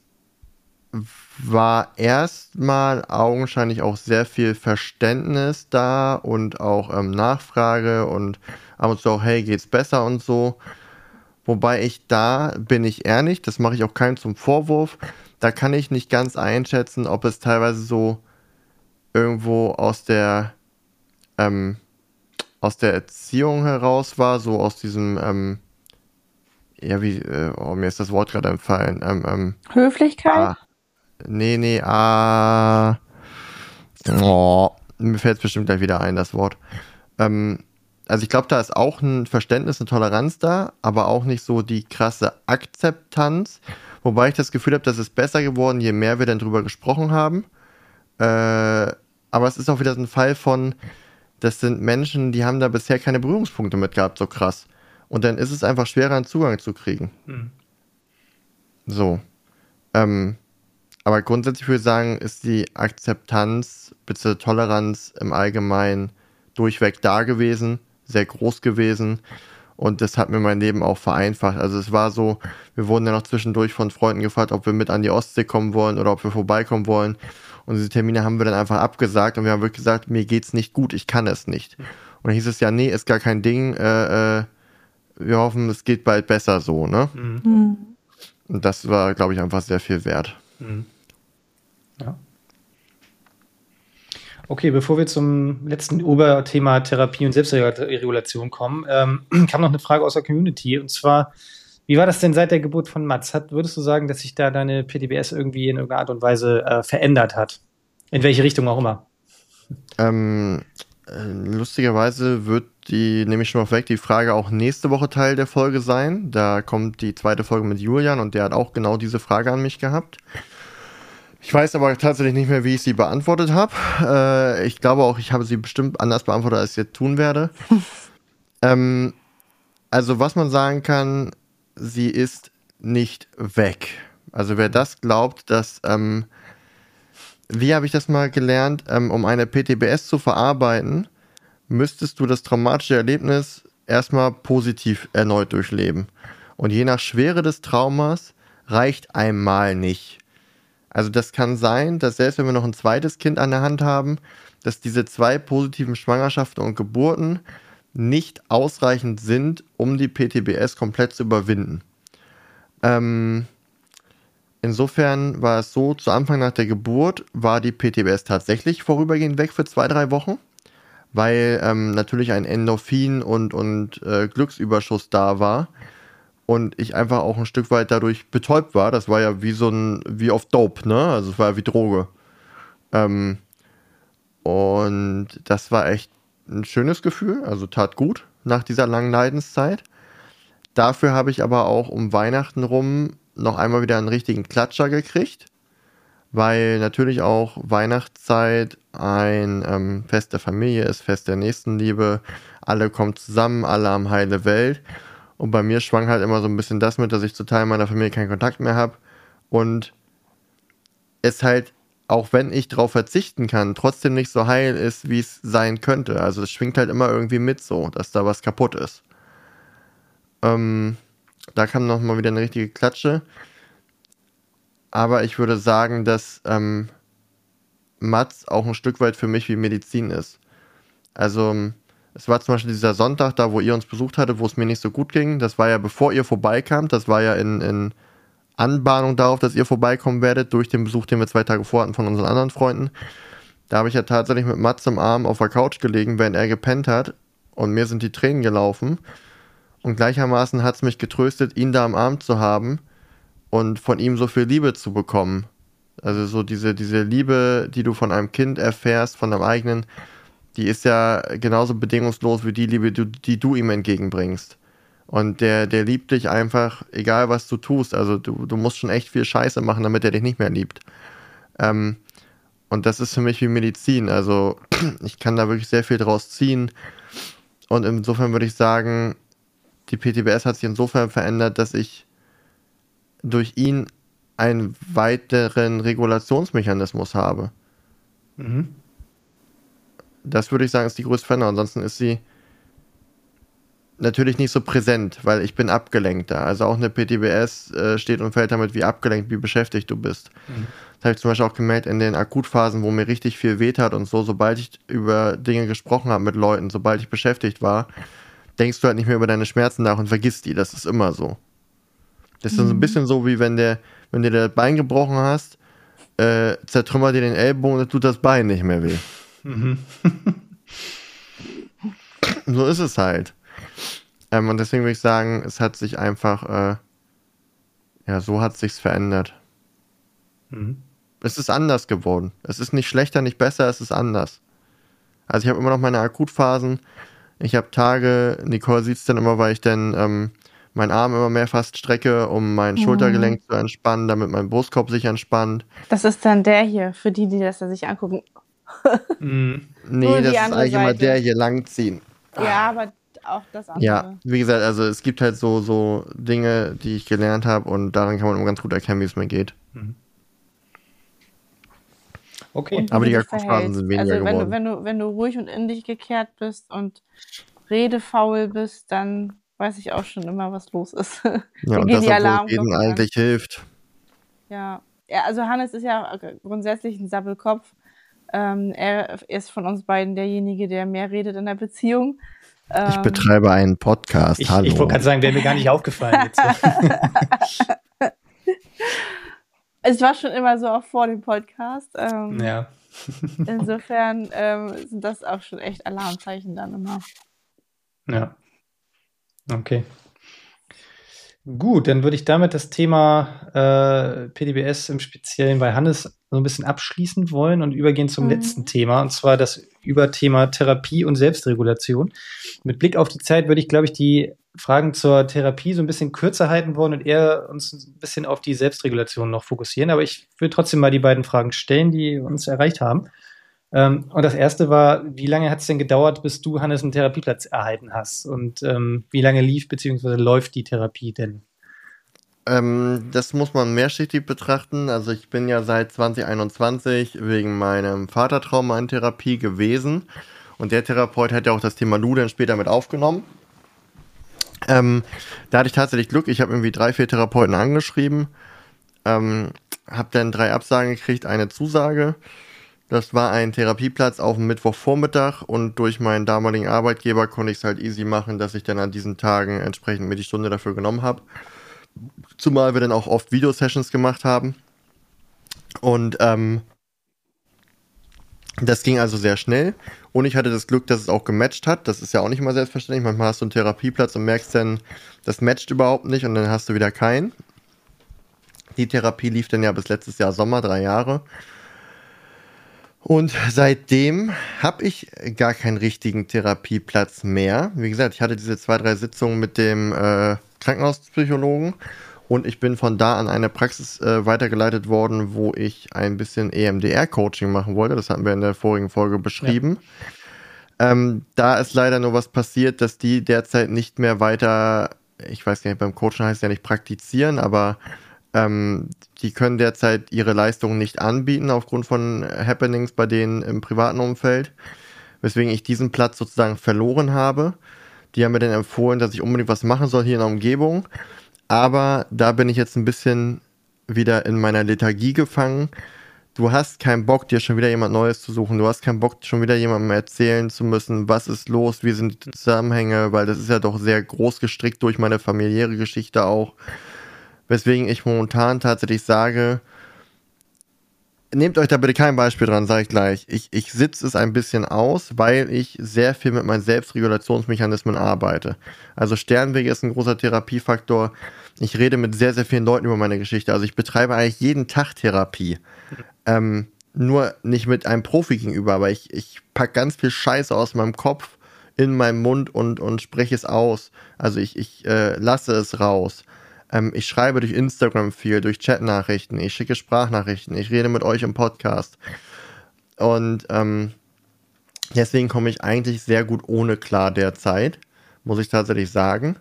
war erstmal augenscheinlich auch sehr viel Verständnis da und auch ähm, Nachfrage und ab und zu auch, hey, geht's besser und so. Wobei ich da, bin ich ehrlich, das mache ich auch keinem zum Vorwurf, da kann ich nicht ganz einschätzen, ob es teilweise so irgendwo aus der, ähm, aus der Erziehung heraus war, so aus diesem, ähm, ja, wie, äh, oh, mir ist das Wort gerade entfallen, ähm, ähm, Höflichkeit? ah, nee, nee, ah, oh, mir fällt es bestimmt gleich wieder ein, das Wort. Ähm, also ich glaube, da ist auch ein Verständnis, eine Toleranz da, aber auch nicht so die krasse Akzeptanz. Wobei ich das Gefühl habe, das ist besser geworden, je mehr wir dann drüber gesprochen haben. Äh, aber es ist auch wieder so ein Fall von, das sind Menschen, die haben da bisher keine Berührungspunkte mit gehabt, so krass. Und dann ist es einfach schwerer, einen Zugang zu kriegen. Mhm. So. Ähm, aber grundsätzlich würde ich sagen, ist die Akzeptanz bzw. Toleranz im Allgemeinen durchweg da gewesen, sehr groß gewesen. Und das hat mir mein Leben auch vereinfacht. Also es war so, wir wurden ja noch zwischendurch von Freunden gefragt, ob wir mit an die Ostsee kommen wollen oder ob wir vorbeikommen wollen. Und diese Termine haben wir dann einfach abgesagt und wir haben wirklich gesagt, mir geht's nicht gut, ich kann es nicht. Und dann hieß es ja, nee, ist gar kein Ding, äh, äh, wir hoffen, es geht bald besser so, ne? Mhm. Mhm. Und das war, glaube ich, einfach sehr viel wert. Mhm. Ja. Okay, bevor wir zum letzten Oberthema Therapie und Selbstregulation kommen, ähm, kam noch eine Frage aus der Community. Und zwar, wie war das denn seit der Geburt von Mats? Hat, würdest du sagen, dass sich da deine P T B S irgendwie in irgendeiner Art und Weise äh, verändert hat? In welche Richtung auch immer? Ähm, äh, lustigerweise wird die, nehme ich schon mal weg, die Frage auch nächste Woche Teil der Folge sein. Da kommt die zweite Folge mit Julian und der hat auch genau diese Frage an mich gehabt. Ich weiß aber tatsächlich nicht mehr, wie ich sie beantwortet habe. Äh, ich glaube auch, ich habe sie bestimmt anders beantwortet, als ich jetzt tun werde. ähm, also was man sagen kann, sie ist nicht weg. Also wer das glaubt, dass, ähm, wie habe ich das mal gelernt, ähm, um eine P T B S zu verarbeiten, müsstest du das traumatische Erlebnis erstmal positiv erneut durchleben. Und je nach Schwere des Traumas reicht einmal nicht. Also das kann sein, dass selbst wenn wir noch ein zweites Kind an der Hand haben, dass diese zwei positiven Schwangerschaften und Geburten nicht ausreichend sind, um die P T B S komplett zu überwinden. Ähm, insofern war es so, zu Anfang nach der Geburt war die P T B S tatsächlich vorübergehend weg für zwei, drei Wochen, weil ähm, natürlich ein Endorphin- und, und äh, Glücksüberschuss da war. Und ich einfach auch ein Stück weit dadurch betäubt war. Das war ja wie so ein, wie auf Dope, ne? Also es war ja wie Droge. Ähm, und das war echt ein schönes Gefühl, also tat gut nach dieser langen Leidenszeit. Dafür habe ich aber auch um Weihnachten rum noch einmal wieder einen richtigen Klatscher gekriegt, weil natürlich auch Weihnachtszeit ein ähm, Fest der Familie ist, Fest der Nächstenliebe. Alle kommen zusammen, alle haben heile Welt. Und bei mir schwang halt immer so ein bisschen das mit, dass ich zu Teilen meiner Familie keinen Kontakt mehr habe. Und es halt, auch wenn ich darauf verzichten kann, trotzdem nicht so heil ist, wie es sein könnte. Also es schwingt halt immer irgendwie mit so, dass da was kaputt ist. Ähm, da kam nochmal wieder eine richtige Klatsche. Aber ich würde sagen, dass ähm, Mats auch ein Stück weit für mich wie Medizin ist. Also es war zum Beispiel dieser Sonntag da, wo ihr uns besucht hattet, wo es mir nicht so gut ging. Das war ja bevor ihr vorbeikamt. Das war ja in, in Anbahnung darauf, dass ihr vorbeikommen werdet, durch den Besuch, den wir zwei Tage vor hatten von unseren anderen Freunden. Da habe ich ja tatsächlich mit Mats im Arm auf der Couch gelegen, während er gepennt hat. Und mir sind die Tränen gelaufen. Und gleichermaßen hat es mich getröstet, ihn da am Arm zu haben und von ihm so viel Liebe zu bekommen. Also so diese, diese Liebe, die du von einem Kind erfährst, von deinem eigenen, die ist ja genauso bedingungslos wie die Liebe, die, die du ihm entgegenbringst. Und der, der liebt dich einfach, egal was du tust. Also du, du musst schon echt viel Scheiße machen, damit er dich nicht mehr liebt. Ähm, und das ist für mich wie Medizin. Also ich kann da wirklich sehr viel draus ziehen. Und insofern würde ich sagen, die P T B S hat sich insofern verändert, dass ich durch ihn einen weiteren Regulationsmechanismus habe. Mhm. Das würde ich sagen, ist die größte Veränderung. Ansonsten ist sie natürlich nicht so präsent, weil ich bin abgelenkter. Also auch eine P T B S äh, steht und fällt damit, wie abgelenkt, wie beschäftigt du bist. Mhm. Das habe ich zum Beispiel auch gemerkt in den Akutphasen, wo mir richtig viel wehtat und so, sobald ich über Dinge gesprochen habe mit Leuten, sobald ich beschäftigt war, denkst du halt nicht mehr über deine Schmerzen nach und vergisst die. Das ist immer so. Das ist mhm. so ein bisschen so, wie wenn, der, wenn dir das Bein gebrochen hast, äh, zertrümmert dir den Ellbogen und tut das Bein nicht mehr weh. Mhm. So ist es halt. Ähm, und deswegen würde ich sagen, es hat sich einfach, äh, ja, so hat es sich verändert. Mhm. Es ist anders geworden. Es ist nicht schlechter, nicht besser, es ist anders. Also ich habe immer noch meine Akutphasen. Ich habe Tage, Nicole sieht es dann immer, weil ich dann ähm, meinen Arm immer mehr fast strecke, um mein mhm. Schultergelenk zu entspannen, damit mein Brustkorb sich entspannt. Das ist dann der hier, für die, die das da sich angucken. Mhm. Nee, das ist eigentlich Seite. Immer der hier langziehen. Ja, aber auch das andere. Ja, wie gesagt, also es gibt halt so, so Dinge, die ich gelernt habe und daran kann man immer ganz gut erkennen, wie es mir geht. Mhm. Okay. Aber die Akutphasen sind weniger also wenn geworden. Du, wenn, du, wenn du ruhig und in dich gekehrt bist und redefaul bist, dann weiß ich auch schon immer, was los ist. Ja, und das, obwohl reden eigentlich hilft. Ja. ja, also Hannes ist ja grundsätzlich ein Sabbelkopf. Ähm, er ist von uns beiden derjenige, der mehr redet in der Beziehung. Ähm, ich betreibe einen Podcast, ich, hallo. Ich wollte gerade sagen, wäre mir gar nicht aufgefallen jetzt. Es war schon immer so auch vor dem Podcast. Ähm, ja. Insofern ähm, sind das auch schon echt Alarmzeichen dann immer. Ja. Okay. Gut, dann würde ich damit das Thema äh, P T B S im Speziellen bei Hannes so ein bisschen abschließen wollen und übergehen zum mhm. letzten Thema, und zwar das Überthema Therapie und Selbstregulation. Mit Blick auf die Zeit würde ich, glaube ich, die Fragen zur Therapie so ein bisschen kürzer halten wollen und eher uns ein bisschen auf die Selbstregulation noch fokussieren. Aber ich will trotzdem mal die beiden Fragen stellen, die uns erreicht haben. Ähm, und das erste war, wie lange hat es denn gedauert, bis du, Hannes, einen Therapieplatz erhalten hast? Und ähm, wie lange lief bzw. läuft die Therapie denn? Ähm, das muss man mehrschichtig betrachten. Also ich bin ja seit zwanzig einundzwanzig wegen meinem Vatertrauma in Therapie gewesen. Und der Therapeut hat ja auch das Thema Lu dann später mit aufgenommen. Ähm, da hatte ich tatsächlich Glück. Ich habe irgendwie drei, vier Therapeuten angeschrieben. Ähm, habe dann drei Absagen gekriegt, eine Zusage. Das war ein Therapieplatz auf dem Mittwochvormittag und durch meinen damaligen Arbeitgeber konnte ich es halt easy machen, dass ich dann an diesen Tagen entsprechend mir die Stunde dafür genommen habe. Zumal wir dann auch oft Videosessions gemacht haben. Und ähm, das ging also sehr schnell. Und ich hatte das Glück, dass es auch gematcht hat. Das ist ja auch nicht immer selbstverständlich. Manchmal hast du einen Therapieplatz und merkst dann, das matcht überhaupt nicht und dann hast du wieder keinen. Die Therapie lief dann ja bis letztes Jahr Sommer, drei Jahre. Und seitdem habe ich gar keinen richtigen Therapieplatz mehr. Wie gesagt, ich hatte diese zwei, drei Sitzungen mit dem äh, Krankenhauspsychologen und ich bin von da an eine Praxis äh, weitergeleitet worden, wo ich ein bisschen E M D R-Coaching machen wollte. Das hatten wir in der vorigen Folge beschrieben. Ja. Ähm, da ist leider nur was passiert, dass die derzeit nicht mehr weiter, ich weiß gar nicht, beim Coaching heißt es ja nicht praktizieren, aber Ähm, die können derzeit ihre Leistungen nicht anbieten aufgrund von Happenings bei denen im privaten Umfeld, weswegen ich diesen Platz sozusagen verloren habe. Die haben mir dann empfohlen, dass ich unbedingt was machen soll hier in der Umgebung, aber da bin ich jetzt ein bisschen wieder in meiner Lethargie gefangen. Du hast keinen Bock, dir schon wieder jemand Neues zu suchen, du hast keinen Bock, schon wieder jemandem erzählen zu müssen, was ist los, wie sind die Zusammenhänge, weil das ist ja doch sehr groß gestrickt durch meine familiäre Geschichte auch. Weswegen ich momentan tatsächlich sage, nehmt euch da bitte kein Beispiel dran, sage ich gleich. Ich, ich sitze es ein bisschen aus, weil ich sehr viel mit meinen Selbstregulationsmechanismen arbeite. Also Sternwege ist ein großer Therapiefaktor. Ich rede mit sehr, sehr vielen Leuten über meine Geschichte. Also ich betreibe eigentlich jeden Tag Therapie. Ähm, nur nicht mit einem Profi gegenüber, aber ich, ich packe ganz viel Scheiße aus meinem Kopf in meinen Mund und, und spreche es aus. Also ich, ich äh, lasse es raus. Ähm, ich schreibe durch Instagram viel, durch Chatnachrichten, ich schicke Sprachnachrichten, ich rede mit euch im Podcast. Und ähm, deswegen komme ich eigentlich sehr gut ohne klar derzeit, muss ich tatsächlich sagen.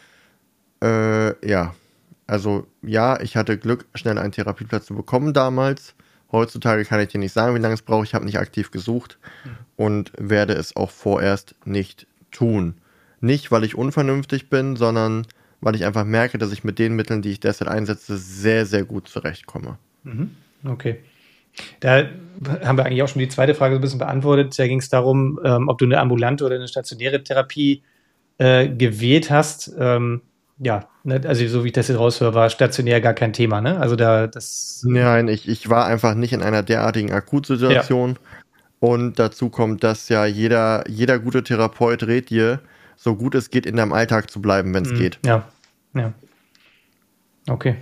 Äh, ja, also ja, ich hatte Glück, schnell einen Therapieplatz zu bekommen damals. Heutzutage kann ich dir nicht sagen, wie lange es braucht. Ich habe nicht aktiv gesucht und werde es auch vorerst nicht tun. Nicht, weil ich unvernünftig bin, sondern weil ich einfach merke, dass ich mit den Mitteln, die ich derzeit einsetze, sehr, sehr gut zurechtkomme. Mhm. Okay. Da haben wir eigentlich auch schon die zweite Frage so ein bisschen beantwortet. Da ging es darum, ähm, ob du eine ambulante oder eine stationäre Therapie äh, gewählt hast. Ähm, ja, ne, also so wie ich das jetzt raushöre, war stationär gar kein Thema, ne? Also da das. Nein, ich, ich war einfach nicht in einer derartigen Akutsituation. Ja. Und dazu kommt, dass ja jeder, jeder gute Therapeut rät dir, so gut es geht, in deinem Alltag zu bleiben, wenn es mhm. geht. Ja, ja. Okay.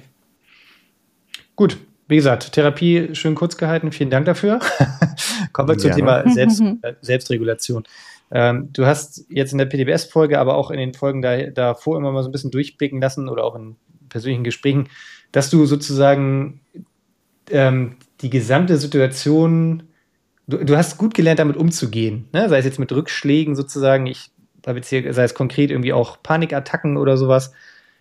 Gut, wie gesagt, Therapie schön kurz gehalten. Vielen Dank dafür. Kommen wir zum Thema Selbst, äh, Selbstregulation. Ähm, du hast jetzt in der P D B S-Folge, aber auch in den Folgen da, davor immer mal so ein bisschen durchblicken lassen oder auch in persönlichen Gesprächen, dass du sozusagen ähm, die gesamte Situation, du, du hast gut gelernt, damit umzugehen, ne? Sei es jetzt mit Rückschlägen sozusagen, ich habe jetzt hier, sei es konkret irgendwie auch Panikattacken oder sowas.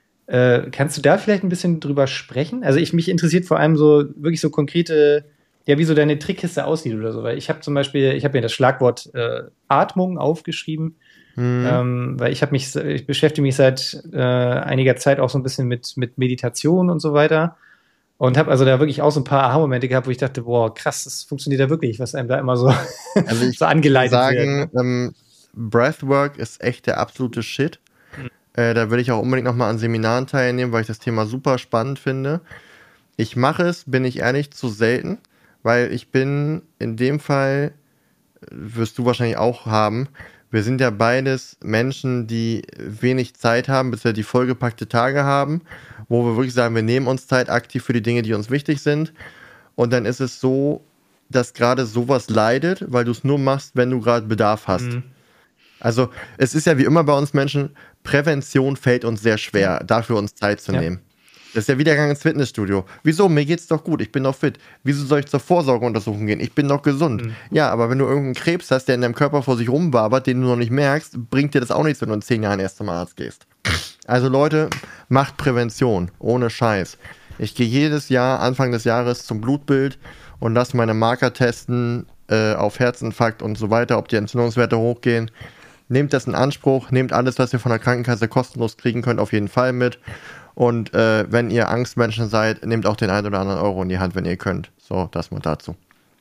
Äh, kannst du da vielleicht ein bisschen drüber sprechen? Also ich mich interessiert vor allem so wirklich so konkrete, ja, wie so deine Trickkiste aussieht oder so, weil ich habe zum Beispiel, ich habe mir das Schlagwort äh, Atmung aufgeschrieben, mhm. ähm, weil ich habe mich, ich beschäftige mich seit äh, einiger Zeit auch so ein bisschen mit, mit Meditation und so weiter und habe also da wirklich auch so ein paar Aha-Momente gehabt, wo ich dachte, boah, krass, das funktioniert ja wirklich, was einem da immer so, also ich so angeleitet sagen, wird. Ähm, Breathwork ist echt der absolute Shit. Mhm. Äh, da will ich auch unbedingt nochmal an Seminaren teilnehmen, weil ich das Thema super spannend finde. Ich mache es, bin ich ehrlich, zu selten. Weil ich bin in dem Fall, wirst du wahrscheinlich auch haben, wir sind ja beides Menschen, die wenig Zeit haben, bis wir die vollgepackte Tage haben, wo wir wirklich sagen, wir nehmen uns Zeit aktiv für die Dinge, die uns wichtig sind. Und dann ist es so, dass gerade sowas leidet, weil du es nur machst, wenn du gerade Bedarf hast. Mhm. Also es ist ja wie immer bei uns Menschen, Prävention fällt uns sehr schwer, dafür uns Zeit zu ja. nehmen. Das ist ja wie der Gang ins Fitnessstudio. Wieso? Mir geht's doch gut, ich bin doch fit. Wieso soll ich zur Vorsorgeuntersuchung gehen? Ich bin doch gesund. Mhm. Ja, aber wenn du irgendeinen Krebs hast, der in deinem Körper vor sich rumwabert, den du noch nicht merkst, bringt dir das auch nichts, wenn du in zehn Jahren erst zum Arzt gehst. Also Leute, macht Prävention, ohne Scheiß. Ich gehe jedes Jahr, Anfang des Jahres, zum Blutbild und lasse meine Marker testen äh, auf Herzinfarkt und so weiter, ob die Entzündungswerte hochgehen. Nehmt das in Anspruch, nehmt alles, was ihr von der Krankenkasse kostenlos kriegen könnt, auf jeden Fall mit. Und äh, wenn ihr Angstmenschen seid, nehmt auch den einen oder anderen Euro in die Hand, wenn ihr könnt. So, das mal dazu.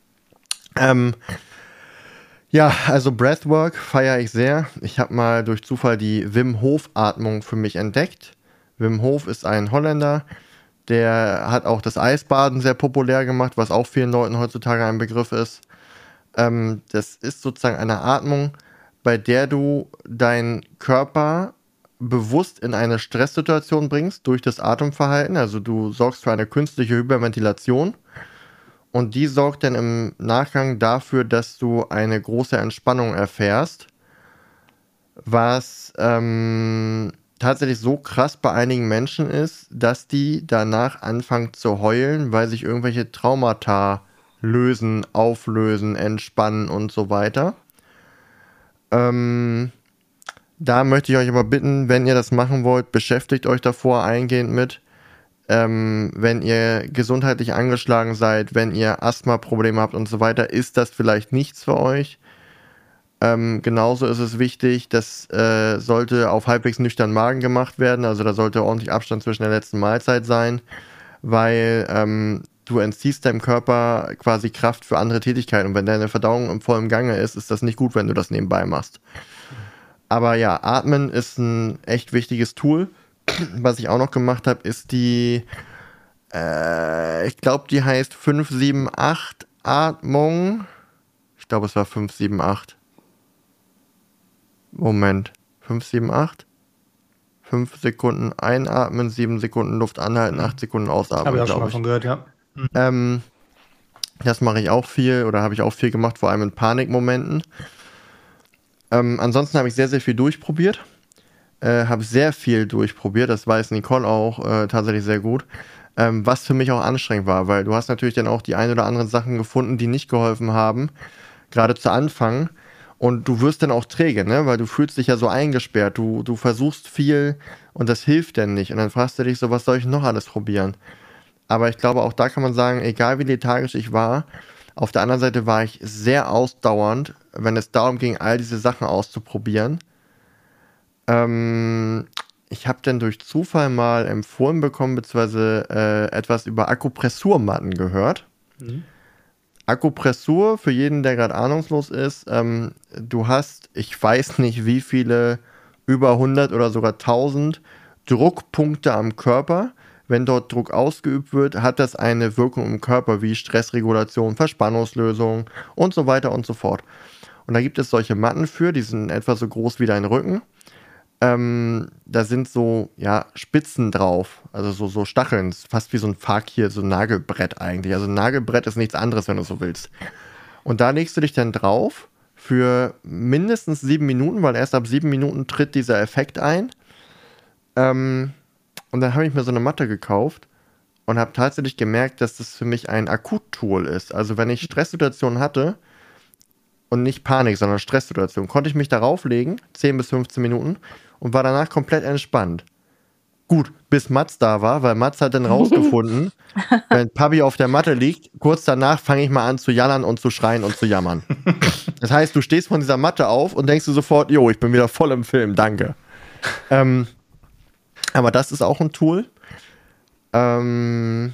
Ähm, ja, also Breathwork feiere ich sehr. Ich habe mal durch Zufall die Wim Hof Atmung für mich entdeckt. Wim Hof ist ein Holländer, der hat auch das Eisbaden sehr populär gemacht, was auch vielen Leuten heutzutage ein Begriff ist. Ähm, das ist sozusagen eine Atmung, bei der du deinen Körper bewusst in eine Stresssituation bringst durch das Atemverhalten. Also du sorgst für eine künstliche Hyperventilation und die sorgt dann im Nachgang dafür, dass du eine große Entspannung erfährst, was ähm, tatsächlich so krass bei einigen Menschen ist, dass die danach anfangen zu heulen, weil sich irgendwelche Traumata lösen, auflösen, entspannen und so weiter. Ähm... Da möchte ich euch aber bitten, wenn ihr das machen wollt, beschäftigt euch davor eingehend mit. Ähm, wenn ihr gesundheitlich angeschlagen seid, wenn ihr Asthma-Probleme habt und so weiter, ist das vielleicht nichts für euch. Ähm, genauso ist es wichtig, das äh, sollte auf halbwegs nüchternen Magen gemacht werden, also da sollte ordentlich Abstand zwischen der letzten Mahlzeit sein, weil ähm, du entziehst deinem Körper quasi Kraft für andere Tätigkeiten und wenn deine Verdauung im vollen Gange ist, ist das nicht gut, wenn du das nebenbei machst. Aber ja, Atmen ist ein echt wichtiges Tool. Was ich auch noch gemacht habe, ist die Äh, ich glaube, die heißt fünf sieben acht Atmung. Ich glaube, es war fünf sieben acht. Moment. fünf sieben acht? fünf Sekunden einatmen, sieben Sekunden Luft anhalten, acht Sekunden ausatmen. Habe ich auch schon mal von gehört, ja. Mhm. Ähm, das mache ich auch viel oder habe ich auch viel gemacht, vor allem in Panikmomenten. Ähm, ansonsten habe ich sehr, sehr viel durchprobiert. Äh, habe sehr viel durchprobiert. Das weiß Nicole auch äh, tatsächlich sehr gut. Ähm, was für mich auch anstrengend war, weil du hast natürlich dann auch die ein oder anderen Sachen gefunden, die nicht geholfen haben, gerade zu Anfang. Und du wirst dann auch träge, ne? Weil du fühlst dich ja so eingesperrt. Du, du versuchst viel und das hilft dann nicht. Und dann fragst du dich so, was soll ich noch alles probieren? Aber ich glaube, auch da kann man sagen, egal wie lethargisch ich war, auf der anderen Seite war ich sehr ausdauernd, wenn es darum ging, all diese Sachen auszuprobieren. Ähm, ich habe dann durch Zufall mal empfohlen bekommen, beziehungsweise äh, etwas über Akupressurmatten gehört. Mhm. Akupressur, für jeden, der gerade ahnungslos ist, ähm, du hast, ich weiß nicht wie viele, über hundert oder sogar tausend Druckpunkte am Körper. Wenn dort Druck ausgeübt wird, hat das eine Wirkung im Körper wie Stressregulation, Verspannungslösung und so weiter und so fort. Und da gibt es solche Matten für, die sind etwa so groß wie dein Rücken. Ähm, da sind so, ja, Spitzen drauf, also so, so Stacheln, fast wie so ein Fakir, so ein Nagelbrett eigentlich. Also ein Nagelbrett ist nichts anderes, wenn du so willst. Und da legst du dich dann drauf für mindestens sieben Minuten, weil erst ab sieben Minuten tritt dieser Effekt ein. Ähm, und dann habe ich mir so eine Matte gekauft und habe tatsächlich gemerkt, dass das für mich ein Akuttool ist. Also wenn ich Stresssituationen hatte, und nicht Panik, sondern Stresssituation, konnte ich mich darauf legen, zehn bis fünfzehn Minuten, und war danach komplett entspannt. Gut, bis Mats da war, weil Mats hat dann rausgefunden, wenn Papi auf der Matte liegt, kurz danach fange ich mal an zu jallern und zu schreien und zu jammern. Das heißt, du stehst von dieser Matte auf und denkst du sofort, jo, ich bin wieder voll im Film, danke. ähm, aber das ist auch ein Tool. Ähm,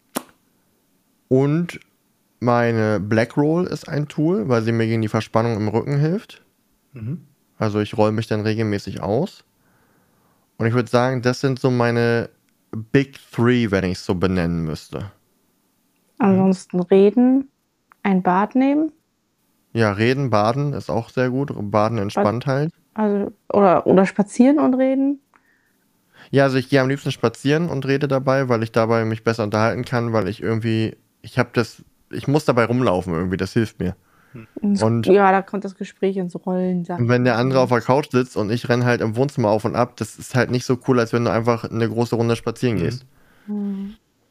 und meine Black Roll ist ein Tool, weil sie mir gegen die Verspannung im Rücken hilft. Mhm. Also ich roll mich dann regelmäßig aus. Und ich würde sagen, das sind so meine Big Three, wenn ich es so benennen müsste. Ansonsten reden, ein Bad nehmen. Ja, reden, baden ist auch sehr gut. Baden entspannt halt. Also, oder, oder spazieren und reden. Ja, also ich gehe am liebsten spazieren und rede dabei, weil ich dabei mich besser unterhalten kann, weil ich irgendwie, ich habe das, ich muss dabei rumlaufen irgendwie, das hilft mir. Und ja, da kommt das Gespräch ins Rollen. Und wenn der andere auf der Couch sitzt und ich renne halt im Wohnzimmer auf und ab, das ist halt nicht so cool, als wenn du einfach eine große Runde spazieren gehst. Mhm.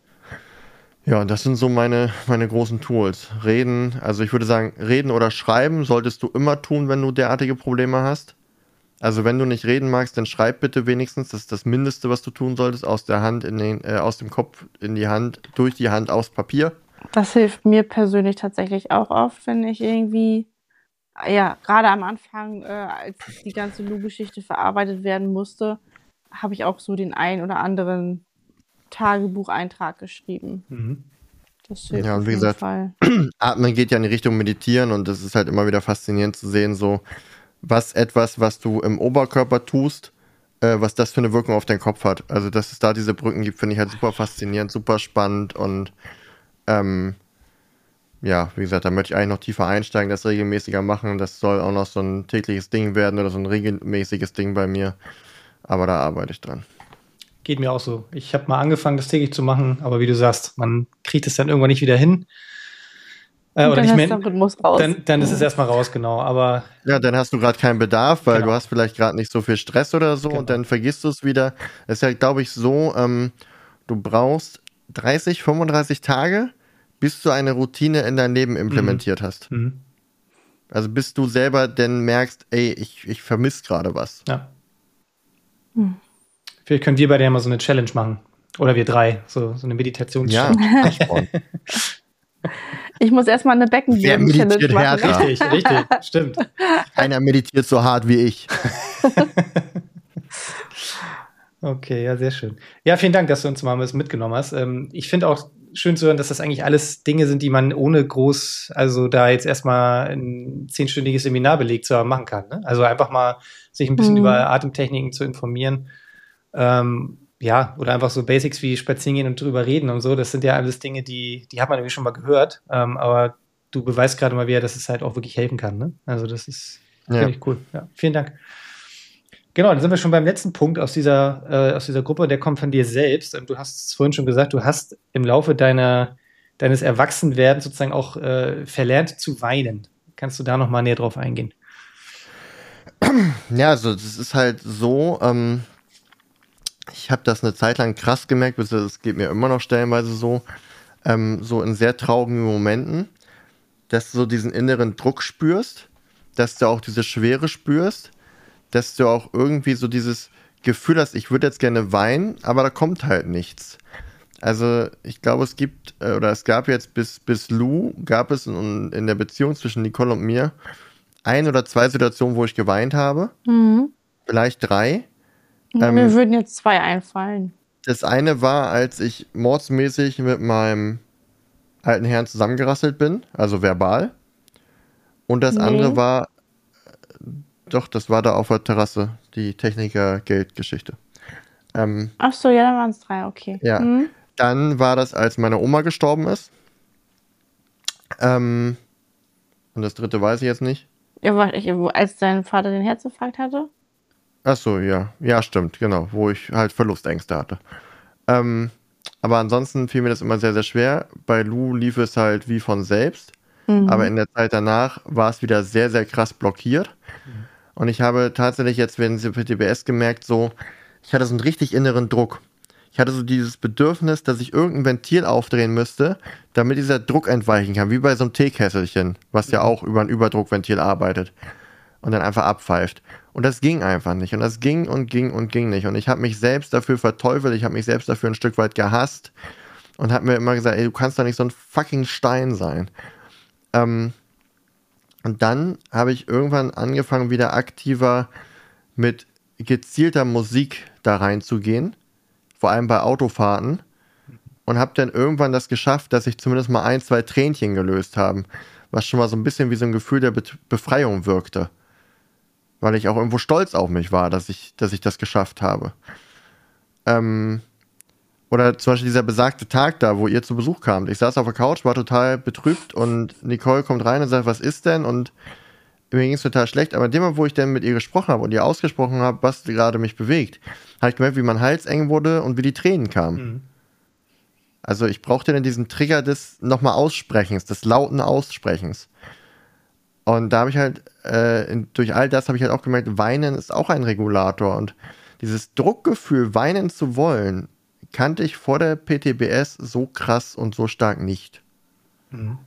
Ja, das sind so meine, meine großen Tools. Reden, also ich würde sagen, reden oder schreiben solltest du immer tun, wenn du derartige Probleme hast. Also wenn du nicht reden magst, dann schreib bitte wenigstens. Das ist das Mindeste, was du tun solltest. Aus der Hand in den, äh, aus dem Kopf in die Hand, durch die Hand aufs Papier. Das hilft mir persönlich tatsächlich auch oft, wenn ich irgendwie, ja, gerade am Anfang, äh, als die ganze Lu-Geschichte verarbeitet werden musste, habe ich auch so den ein oder anderen Tagebucheintrag geschrieben. Mhm. Das hilft ja, und wie gesagt, Fall. Atmen geht ja in die Richtung Meditieren und das ist halt immer wieder faszinierend zu sehen, so was etwas, was du im Oberkörper tust, äh, was das für eine Wirkung auf deinen Kopf hat. Also, dass es da diese Brücken gibt, finde ich halt super faszinierend, super spannend und ähm, ja, wie gesagt, da möchte ich eigentlich noch tiefer einsteigen, das regelmäßiger machen. Das soll auch noch so ein tägliches Ding werden oder so ein regelmäßiges Ding bei mir. Aber da arbeite ich dran. Geht mir auch so. Ich habe mal angefangen, das täglich zu machen, aber wie du sagst, man kriegt es dann irgendwann nicht wieder hin. Äh, oder nicht mehr. Rhythmus raus. Dann, dann ist es erstmal raus, genau. Aber ja, dann hast du gerade keinen Bedarf, weil genau. du hast vielleicht gerade nicht so viel Stress oder so genau. und dann vergisst du es wieder. Das ist ja, glaube ich, so, ähm, du brauchst dreißig, fünfunddreißig Tage, bis du eine Routine in dein Leben implementiert mhm. hast. Mhm. Also bis du selber dann merkst, ey, ich, ich vermisse gerade was. Ja. Mhm. Vielleicht können wir beide ja mal so eine Challenge machen. Oder wir drei, so, so eine Meditations-Challenge. Ja, ich muss erstmal eine Beckenboden-Challenge machen. Richtig, richtig, stimmt. Keiner meditiert so hart wie ich. Okay, ja, sehr schön. Ja, vielen Dank, dass du uns mal mitgenommen hast. Ich finde auch schön zu hören, dass das eigentlich alles Dinge sind, die man ohne groß, also da jetzt erstmal ein zehnstündiges Seminar belegt zu haben, machen kann. Ne? Also einfach mal sich ein bisschen mhm. über Atemtechniken zu informieren. Ähm, ja, oder einfach so Basics wie spazieren gehen und drüber reden und so, das sind ja alles Dinge, die, die hat man irgendwie schon mal gehört, ähm, aber du beweist gerade mal wieder, dass es halt auch wirklich helfen kann, ne? Also das ist, finde Ja. ich cool. Ja, vielen Dank. Genau, dann sind wir schon beim letzten Punkt aus dieser, äh, aus dieser Gruppe, der kommt von dir selbst. Und du hast es vorhin schon gesagt, du hast im Laufe deiner, deines Erwachsenwerdens sozusagen auch äh, verlernt zu weinen. Kannst du da nochmal näher drauf eingehen? Ja, also das ist halt so, ähm, ich habe das eine Zeit lang krass gemerkt, es geht mir immer noch stellenweise so, ähm, so in sehr traurigen Momenten, dass du so diesen inneren Druck spürst, dass du auch diese Schwere spürst, dass du auch irgendwie so dieses Gefühl hast, ich würde jetzt gerne weinen, aber da kommt halt nichts. Also ich glaube, es gibt, äh, oder es gab jetzt bis, bis Lou, gab es in, in der Beziehung zwischen Nicole und mir ein oder zwei Situationen, wo ich geweint habe. Mhm. Vielleicht drei. Ja, Ähm, mir würden jetzt zwei einfallen. Das eine war, als ich mordsmäßig mit meinem alten Herrn zusammengerasselt bin, also verbal. Und das Nee. andere war, doch, das war da auf der Terrasse, die Techniker-Geldgeschichte. Ähm, Ach so, ja, dann waren es drei, okay. ja, Mhm. dann war das, als meine Oma gestorben ist. Ähm, und das dritte weiß ich jetzt nicht. Ja, warte, ich, wo- als dein Vater den Herzinfarkt hatte? Ach so, ja. Ja, stimmt, genau. Wo ich halt Verlustängste hatte. Ähm, aber ansonsten fiel mir das immer sehr, sehr schwer. Bei Lou lief es halt wie von selbst. Mhm. Aber in der Zeit danach war es wieder sehr, sehr krass blockiert. Und ich habe tatsächlich jetzt während der P T B S gemerkt, so, ich hatte so einen richtig inneren Druck. Ich hatte so dieses Bedürfnis, dass ich irgendein Ventil aufdrehen müsste, damit dieser Druck entweichen kann, wie bei so einem Teekesselchen, was ja auch über ein Überdruckventil arbeitet und dann einfach abpfeift. Und das ging einfach nicht. Und das ging und ging und ging nicht. Und ich habe mich selbst dafür verteufelt, ich habe mich selbst dafür ein Stück weit gehasst und habe mir immer gesagt, ey, du kannst doch nicht so ein fucking Stein sein. Ähm, und dann habe ich irgendwann angefangen, wieder aktiver mit gezielter Musik da reinzugehen, vor allem bei Autofahrten, und habe dann irgendwann das geschafft, dass ich zumindest mal ein, zwei Tränchen gelöst habe, was schon mal so ein bisschen wie so ein Gefühl der Be- Befreiung wirkte, weil ich auch irgendwo stolz auf mich war, dass ich, dass ich das geschafft habe. Ähm, oder zum Beispiel dieser besagte Tag da, wo ihr zu Besuch kamt. Ich saß auf der Couch, war total betrübt und Nicole kommt rein und sagt, was ist denn? Und mir ging es total schlecht, aber in dem Moment, wo ich dann mit ihr gesprochen habe und ihr ausgesprochen habe, was gerade mich bewegt, habe ich gemerkt, wie mein Hals eng wurde und wie die Tränen kamen. Mhm. Also ich brauchte dann diesen Trigger des nochmal Aussprechens, des lauten Aussprechens. Und da habe ich halt, äh, in, durch all das habe ich halt auch gemerkt, Weinen ist auch ein Regulator. Und dieses Druckgefühl, weinen zu wollen, kannte ich vor der P T B S so krass und so stark nicht. Mhm.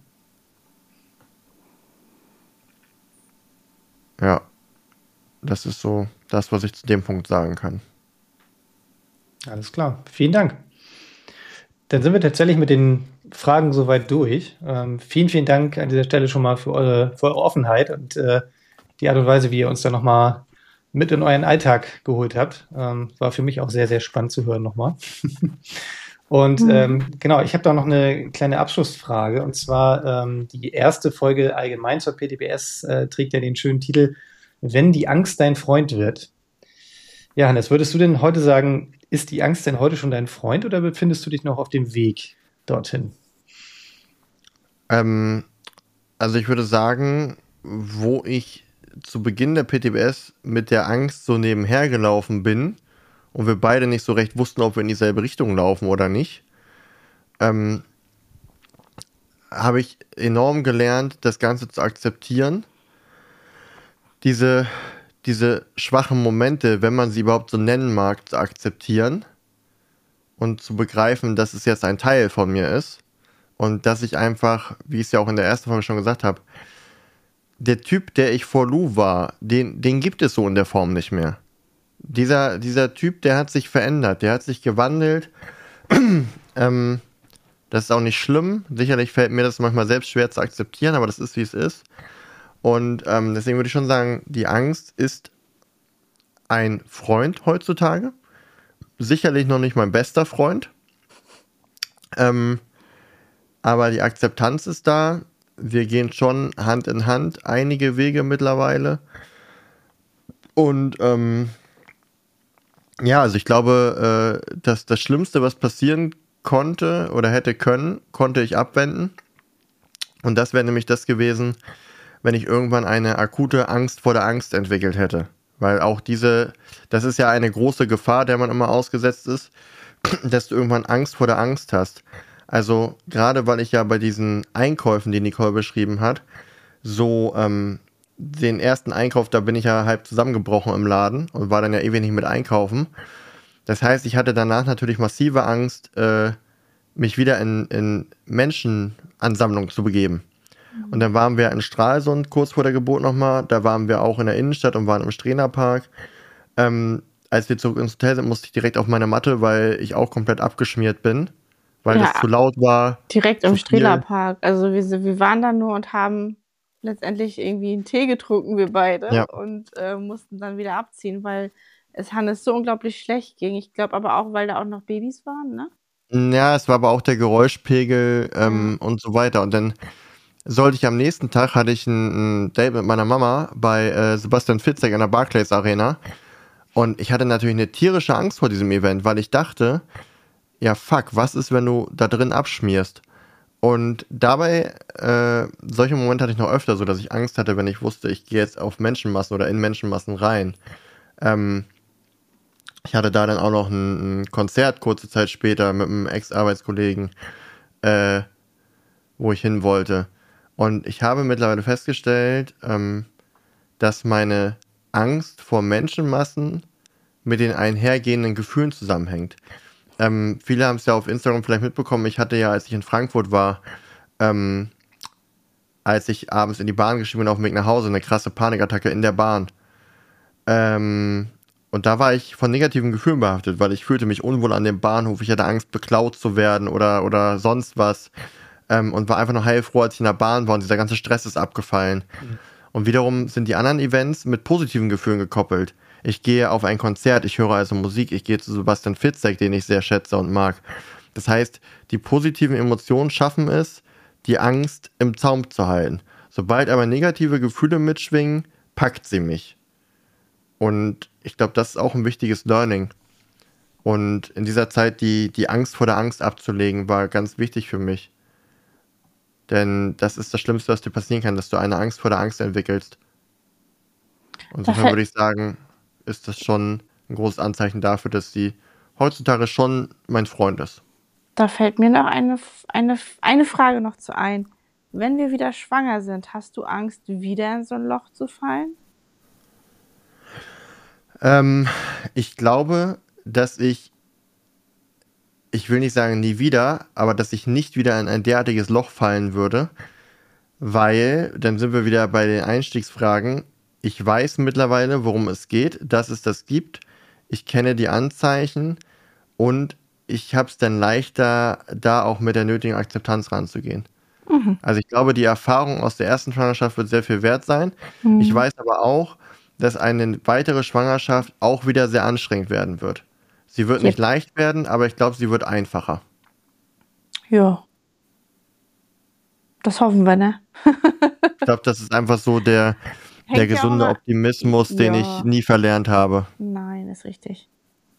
Ja, das ist so das, was ich zu dem Punkt sagen kann. Alles klar, vielen Dank. Dann sind wir tatsächlich mit den Fragen soweit durch. Ähm, vielen, vielen Dank an dieser Stelle schon mal für eure, für eure Offenheit und äh, die Art und Weise, wie ihr uns da nochmal mit in euren Alltag geholt habt. Ähm, war für mich auch sehr, sehr spannend zu hören nochmal. Und Mhm. ähm, genau, ich habe da noch eine kleine Abschlussfrage. Und zwar ähm, die erste Folge allgemein zur P T B S äh, trägt ja den schönen Titel Wenn die Angst dein Freund wird. Ja, Hannes, würdest du denn heute sagen, ist die Angst denn heute schon dein Freund oder befindest du dich noch auf dem Weg dorthin? Ähm, also ich würde sagen, wo ich zu Beginn der P T B S mit der Angst so nebenher gelaufen bin und wir beide nicht so recht wussten, ob wir in dieselbe Richtung laufen oder nicht, ähm, habe ich enorm gelernt, das Ganze zu akzeptieren. Diese, diese schwachen Momente, wenn man sie überhaupt so nennen mag, zu akzeptieren und zu begreifen, dass es jetzt ein Teil von mir ist und dass ich einfach, wie ich es ja auch in der ersten Folge schon gesagt habe, der Typ, der ich vor Lou war, den, den gibt es so in der Form nicht mehr. Dieser, dieser Typ, der hat sich verändert, der hat sich gewandelt. ähm, das ist auch nicht schlimm. Sicherlich fällt mir das manchmal selbst schwer zu akzeptieren, aber das ist, wie es ist. Und ähm, deswegen würde ich schon sagen, die Angst ist ein Freund heutzutage. Sicherlich noch nicht mein bester Freund. Ähm, aber die Akzeptanz ist da. Wir gehen schon Hand in Hand einige Wege mittlerweile. Und ähm, Ja, also ich glaube, äh, dass das Schlimmste, was passieren konnte oder hätte können, konnte ich abwenden. Und das wäre nämlich das gewesen, wenn ich irgendwann eine akute Angst vor der Angst entwickelt hätte. Weil auch diese, das ist ja eine große Gefahr, der man immer ausgesetzt ist, dass du irgendwann Angst vor der Angst hast. Also gerade weil ich ja bei diesen Einkäufen, die Nicole beschrieben hat, so ähm, den ersten Einkauf, da bin ich ja halb zusammengebrochen im Laden und war dann ja ewig nicht mit einkaufen. Das heißt, ich hatte danach natürlich massive Angst, äh, mich wieder in, in Menschenansammlungen zu begeben. Und dann waren wir in Stralsund kurz vor der Geburt nochmal. Da waren wir auch in der Innenstadt und waren im Strehnerpark. Ähm, als wir zurück ins Hotel sind, musste ich direkt auf meine Matte, weil ich auch komplett abgeschmiert bin. Weil Ja, das zu laut war. direkt Zu im viel. Strehlerpark. Also wir, wir waren da nur und haben letztendlich irgendwie einen Tee getrunken, wir beide, Ja. und äh, mussten dann wieder abziehen, weil es Hannes so unglaublich schlecht ging. Ich glaube aber auch, weil da auch noch Babys waren, ne? Ja, es war aber auch der Geräuschpegel ähm, und so weiter. Und dann sollte ich am nächsten Tag, hatte ich ein, ein Date mit meiner Mama bei äh, Sebastian Fitzek in der Barclays Arena. Und ich hatte natürlich eine tierische Angst vor diesem Event, weil ich dachte, ja fuck, was ist, wenn du da drin abschmierst? Und dabei, äh, solche Momente hatte ich noch öfter, so dass ich Angst hatte, wenn ich wusste, ich gehe jetzt auf Menschenmassen oder in Menschenmassen rein. Ähm, ich hatte da dann auch noch ein, ein Konzert kurze Zeit später mit einem Ex-Arbeitskollegen, äh, wo ich hin wollte. Und ich habe mittlerweile festgestellt, ähm, dass meine Angst vor Menschenmassen mit den einhergehenden Gefühlen zusammenhängt. Ähm, viele haben es ja auf Instagram vielleicht mitbekommen. Ich hatte ja, als ich in Frankfurt war, ähm, als ich abends in die Bahn gestiegen bin auf dem Weg nach Hause, eine krasse Panikattacke in der Bahn. Ähm, und da war ich von negativen Gefühlen behaftet, weil ich fühlte mich unwohl an dem Bahnhof. Ich hatte Angst, beklaut zu werden oder, oder sonst was. Ähm, und war einfach nur heilfroh, als ich in der Bahn war und dieser ganze Stress ist abgefallen. Mhm. Und wiederum sind die anderen Events mit positiven Gefühlen gekoppelt. Ich gehe auf ein Konzert, ich höre also Musik, ich gehe zu Sebastian Fitzek, den ich sehr schätze und mag. Das heißt, die positiven Emotionen schaffen es, die Angst im Zaum zu halten. Sobald aber negative Gefühle mitschwingen, packt sie mich. Und ich glaube, das ist auch ein wichtiges Learning. Und in dieser Zeit die, die Angst vor der Angst abzulegen, war ganz wichtig für mich. Denn das ist das Schlimmste, was dir passieren kann, dass du eine Angst vor der Angst entwickelst. Und insofern würde ich sagen, ist das schon ein großes Anzeichen dafür, dass sie heutzutage schon mein Freund ist. Da fällt mir noch eine, eine, eine Frage noch zu ein. Wenn wir wieder schwanger sind, hast du Angst, wieder in so ein Loch zu fallen? Ähm, ich glaube, dass ich, ich will nicht sagen nie wieder, aber dass ich nicht wieder in ein derartiges Loch fallen würde, weil, dann sind wir wieder bei den Einstiegsfragen, ich weiß mittlerweile, worum es geht, dass es das gibt, ich kenne die Anzeichen und ich habe es dann leichter, da auch mit der nötigen Akzeptanz ranzugehen. Mhm. Also ich glaube, die Erfahrung aus der ersten Schwangerschaft wird sehr viel wert sein. Mhm. Ich weiß aber auch, dass eine weitere Schwangerschaft auch wieder sehr anstrengend werden wird. Sie wird nicht leicht werden, aber ich glaube, sie wird einfacher. Ja. Das hoffen wir, ne? Ich glaube, das ist einfach so der, der gesunde ja Optimismus, den ja. ich nie verlernt habe. Nein, ist richtig.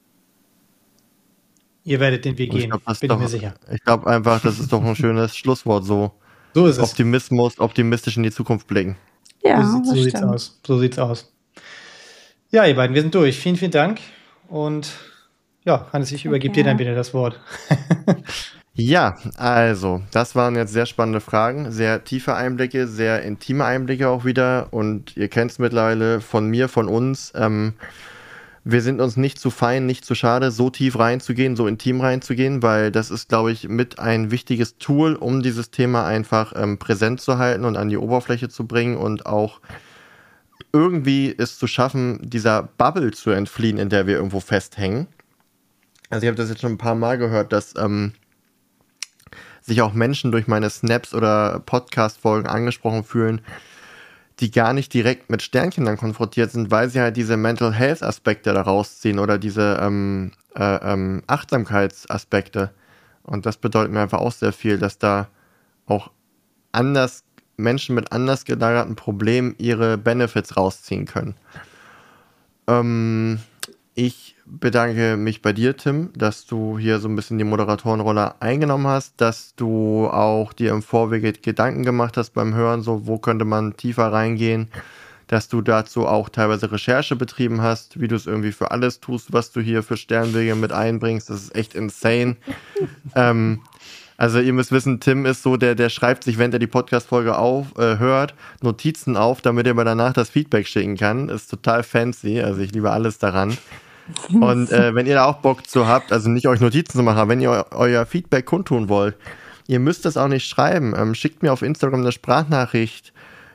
Ihr werdet den Weg gehen, glaub, bin doch, ich mir sicher. Ich glaube einfach, das ist doch ein schönes Schlusswort so. So ist es. Optimismus, optimistisch in die Zukunft blicken. Ja, so, so sieht's aus. So sieht's aus. Ja, ihr beiden, wir sind durch. Vielen, vielen Dank. Und ja, Hannes, ich übergebe dir dann wieder das Wort. Ja, also, das waren jetzt sehr spannende Fragen, sehr tiefe Einblicke, sehr intime Einblicke auch wieder. Und ihr kennt es mittlerweile von mir, von uns. Ähm, wir sind uns nicht zu fein, nicht zu schade, so tief reinzugehen, so intim reinzugehen, weil das ist, glaube ich, mit ein wichtiges Tool, um dieses Thema einfach ähm, präsent zu halten und an die Oberfläche zu bringen und auch irgendwie es zu schaffen, dieser Bubble zu entfliehen, in der wir irgendwo festhängen. Also ich habe das jetzt schon ein paar Mal gehört, dass ähm, sich auch Menschen durch meine Snaps oder Podcast-Folgen angesprochen fühlen, die gar nicht direkt mit Sternchen dann konfrontiert sind, weil sie halt diese Mental Health-Aspekte da rausziehen oder diese ähm, äh, ähm, Achtsamkeitsaspekte. Und das bedeutet mir einfach auch sehr viel, dass da auch anders Menschen mit anders gelagerten Problemen ihre Benefits rausziehen können. Ähm, ich bedanke mich bei dir, Tim, dass du hier so ein bisschen die Moderatorenrolle eingenommen hast, dass du auch dir im Vorwege Gedanken gemacht hast beim Hören, so wo könnte man tiefer reingehen, dass du dazu auch teilweise Recherche betrieben hast, wie du es irgendwie für alles tust, was du hier für Sternwege mit einbringst. Das ist echt insane. ähm, Also ihr müsst wissen, Tim ist so, der, der schreibt sich, wenn er die Podcast-Folge auf, äh, hört, Notizen auf, damit er mir danach das Feedback schicken kann. Ist total fancy, also ich liebe alles daran. Und äh, wenn ihr da auch Bock zu habt, also nicht euch Notizen zu machen, aber wenn ihr eu euer Feedback kundtun wollt, ihr müsst das auch nicht schreiben. Ähm, schickt mir auf Instagram eine Sprachnachricht.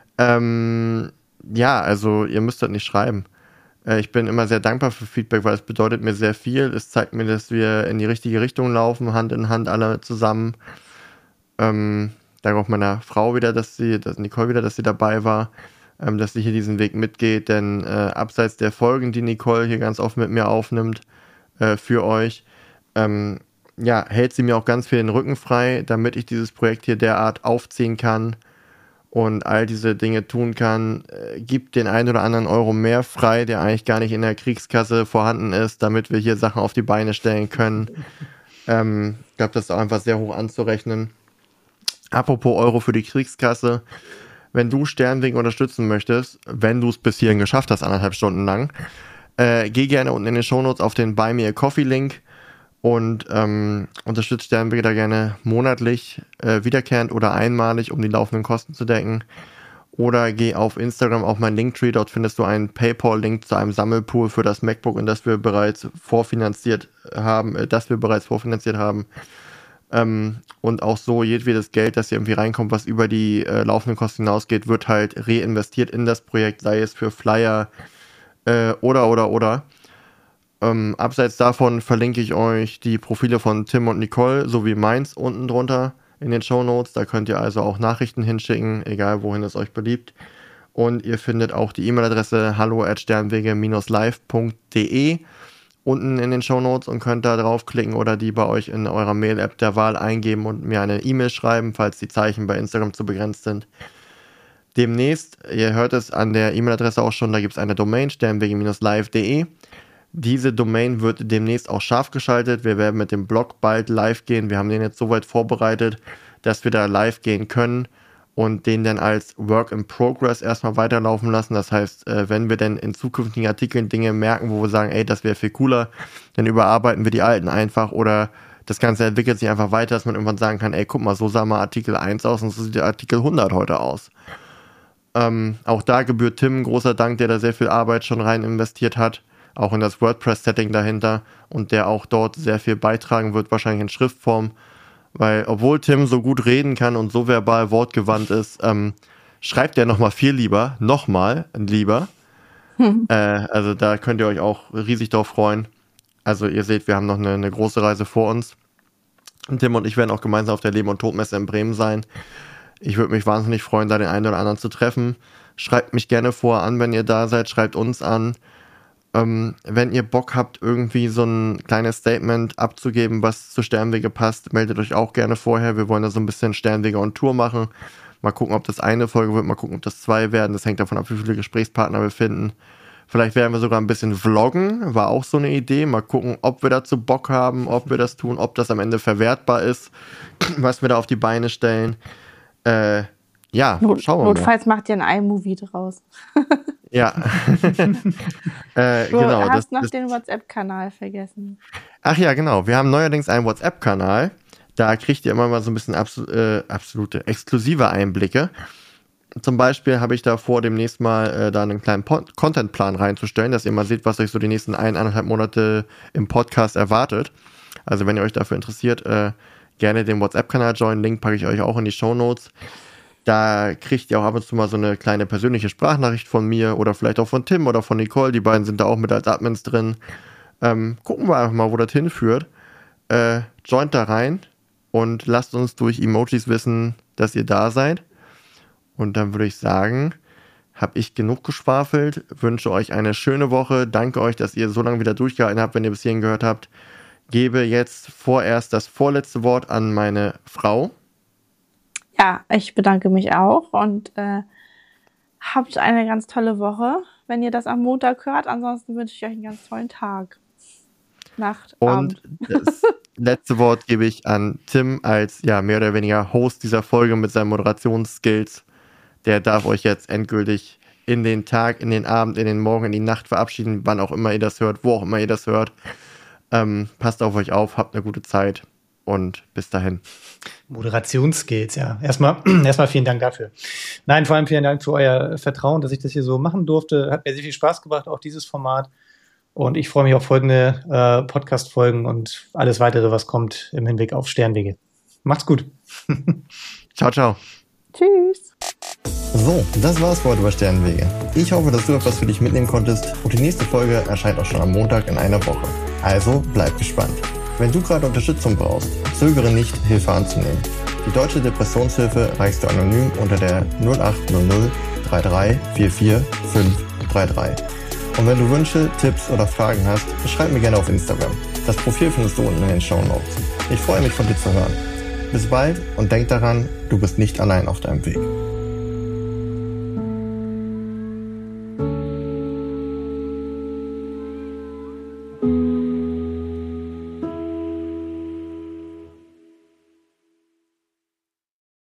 Ähm, ja, also ihr müsst das nicht schreiben. Äh, ich bin immer sehr dankbar für Feedback, weil es bedeutet mir sehr viel. Es zeigt mir, dass wir in die richtige Richtung laufen, Hand in Hand alle zusammen. Ähm, danke auch meiner Frau wieder, dass sie, dass Nicole wieder, dass sie dabei war, ähm, dass sie hier diesen Weg mitgeht, denn äh, abseits der Folgen, die Nicole hier ganz oft mit mir aufnimmt, äh, für euch, ähm, ja, hält sie mir auch ganz viel den Rücken frei, damit ich dieses Projekt hier derart aufziehen kann und all diese Dinge tun kann, äh, gibt den einen oder anderen Euro mehr frei, der eigentlich gar nicht in der Kriegskasse vorhanden ist, damit wir hier Sachen auf die Beine stellen können. Ähm, ich glaube, das ist auch einfach sehr hoch anzurechnen. Apropos Euro für die Kriegskasse, wenn du Sternwege unterstützen möchtest, wenn du es bis hierhin geschafft hast, anderthalb Stunden lang, äh, geh gerne unten in den Shownotes auf den Buy Me a Coffee Link und ähm, unterstützt Sternwege da gerne monatlich, äh, wiederkehrend oder einmalig, um die laufenden Kosten zu decken. Oder geh auf Instagram auf mein Linktree, dort findest du einen PayPal-Link zu einem Sammelpool für das MacBook, in das wir bereits vorfinanziert haben, äh, das wir bereits vorfinanziert haben. Ähm, und auch so, jedwedes Geld, das hier irgendwie reinkommt, was über die äh, laufenden Kosten hinausgeht, wird halt reinvestiert in das Projekt, sei es für Flyer äh, oder, oder, oder. Ähm, abseits davon verlinke ich euch die Profile von Tim und Nicole sowie meins unten drunter in den Shownotes. Da könnt ihr also auch Nachrichten hinschicken, egal wohin es euch beliebt. Und ihr findet auch die E-Mail-Adresse hallo at sternwege live punkt de unten in den Shownotes und könnt da draufklicken oder die bei euch in eurer Mail-App der Wahl eingeben und mir eine E-Mail schreiben, falls die Zeichen bei Instagram zu begrenzt sind. Demnächst, ihr hört es an der E-Mail-Adresse auch schon, da gibt es eine Domain, sternwege live punkt de. Diese Domain wird demnächst auch scharf geschaltet. Wir werden mit dem Blog bald live gehen. Wir haben den jetzt soweit vorbereitet, dass wir da live gehen können und den dann als Work in Progress erstmal weiterlaufen lassen. Das heißt, wenn wir dann in zukünftigen Artikeln Dinge merken, wo wir sagen, ey, das wäre viel cooler, dann überarbeiten wir die alten einfach oder das Ganze entwickelt sich einfach weiter, dass man irgendwann sagen kann, ey, guck mal, so sah mal Artikel eins aus und so sieht der Artikel hundert heute aus. Ähm, auch da gebührt Tim ein großer Dank, der da sehr viel Arbeit schon rein investiert hat, auch in das WordPress-Setting dahinter und der auch dort sehr viel beitragen wird, wahrscheinlich in Schriftform, weil obwohl Tim so gut reden kann und so verbal wortgewandt ist, ähm, schreibt er nochmal viel lieber, nochmal lieber. Hm. Äh, also da könnt ihr euch auch riesig drauf freuen. Also ihr seht, wir haben noch eine, eine große Reise vor uns. Und Tim und ich werden auch gemeinsam auf der Leben- und Todmesse in Bremen sein. Ich würde mich wahnsinnig freuen, da den einen oder anderen zu treffen. Schreibt mich gerne vorher an, wenn ihr da seid, schreibt uns an. Ähm, wenn ihr Bock habt, irgendwie so ein kleines Statement abzugeben, was zu Sternwege passt, meldet euch auch gerne vorher. Wir wollen da so ein bisschen Sternwege on Tour machen. Mal gucken, ob das eine Folge wird, mal gucken, ob das zwei werden. Das hängt davon ab, wie viele Gesprächspartner wir finden. Vielleicht werden wir sogar ein bisschen vloggen, war auch so eine Idee. Mal gucken, ob wir dazu Bock haben, ob wir das tun, ob das am Ende verwertbar ist, was wir da auf die Beine stellen. Äh, ja, Not, schauen wir Notfalls mal. Macht ihr ein iMovie draus. Ja. äh, du genau, hast das, noch das, den WhatsApp-Kanal vergessen. Ach ja, genau. Wir haben neuerdings einen WhatsApp-Kanal. Da kriegt ihr immer mal so ein bisschen abso- äh, absolute exklusive Einblicke. Zum Beispiel habe ich da vor, demnächst mal äh, da einen kleinen po- Contentplan reinzustellen, dass ihr mal seht, was euch so die nächsten ein, eineinhalb Monate im Podcast erwartet. Also wenn ihr euch dafür interessiert, äh, gerne den WhatsApp-Kanal joinen. Link packe ich euch auch in die Shownotes. Da kriegt ihr auch ab und zu mal so eine kleine persönliche Sprachnachricht von mir oder vielleicht auch von Tim oder von Nicole. Die beiden sind da auch mit als Admins drin. Ähm, gucken wir einfach mal, wo das hinführt. Äh, joint da rein und lasst uns durch Emojis wissen, dass ihr da seid. Und dann würde ich sagen, habe ich genug geschwafelt, wünsche euch eine schöne Woche, danke euch, dass ihr so lange wieder durchgehalten habt, wenn ihr bis hierhin gehört habt. Gebe jetzt vorerst das vorletzte Wort an meine Frau. Ja, ich bedanke mich auch und äh, habt eine ganz tolle Woche. wenn ihr das am Montag hört. Ansonsten wünsche ich euch einen ganz tollen Tag. Nacht, Und Abend. das letzte Wort gebe ich an Tim als ja mehr oder weniger Host dieser Folge mit seinen Moderationsskills. Der darf euch jetzt endgültig in den Tag, in den Abend, in den Morgen, in die Nacht verabschieden, wann auch immer ihr das hört, wo auch immer ihr das hört. Ähm, passt auf euch auf, habt eine gute Zeit und bis dahin. Moderationsskills, ja. Erstmal, erstmal vielen Dank dafür. Nein, vor allem vielen Dank für euer Vertrauen, dass ich das hier so machen durfte. Hat mir sehr viel Spaß gemacht, auch dieses Format. Und ich freue mich auf folgende äh, Podcast-Folgen und alles weitere, was kommt im Hinblick auf Sternwege. Macht's gut. Ciao, ciao. Tschüss. So, das war's für heute über Sternwege. Ich hoffe, dass du etwas für dich mitnehmen konntest und die nächste Folge erscheint auch schon am Montag in einer Woche. Also bleib gespannt. Wenn du gerade Unterstützung brauchst, zögere nicht, Hilfe anzunehmen. Die Deutsche Depressionshilfe erreichst du anonym unter der null acht null null drei drei vier vier fünf drei drei. Und wenn du Wünsche, Tipps oder Fragen hast, schreib mir gerne auf Instagram. Das Profil findest du unten in den Shownotes. Ich freue mich, von dir zu hören. Bis bald und denk daran, du bist nicht allein auf deinem Weg.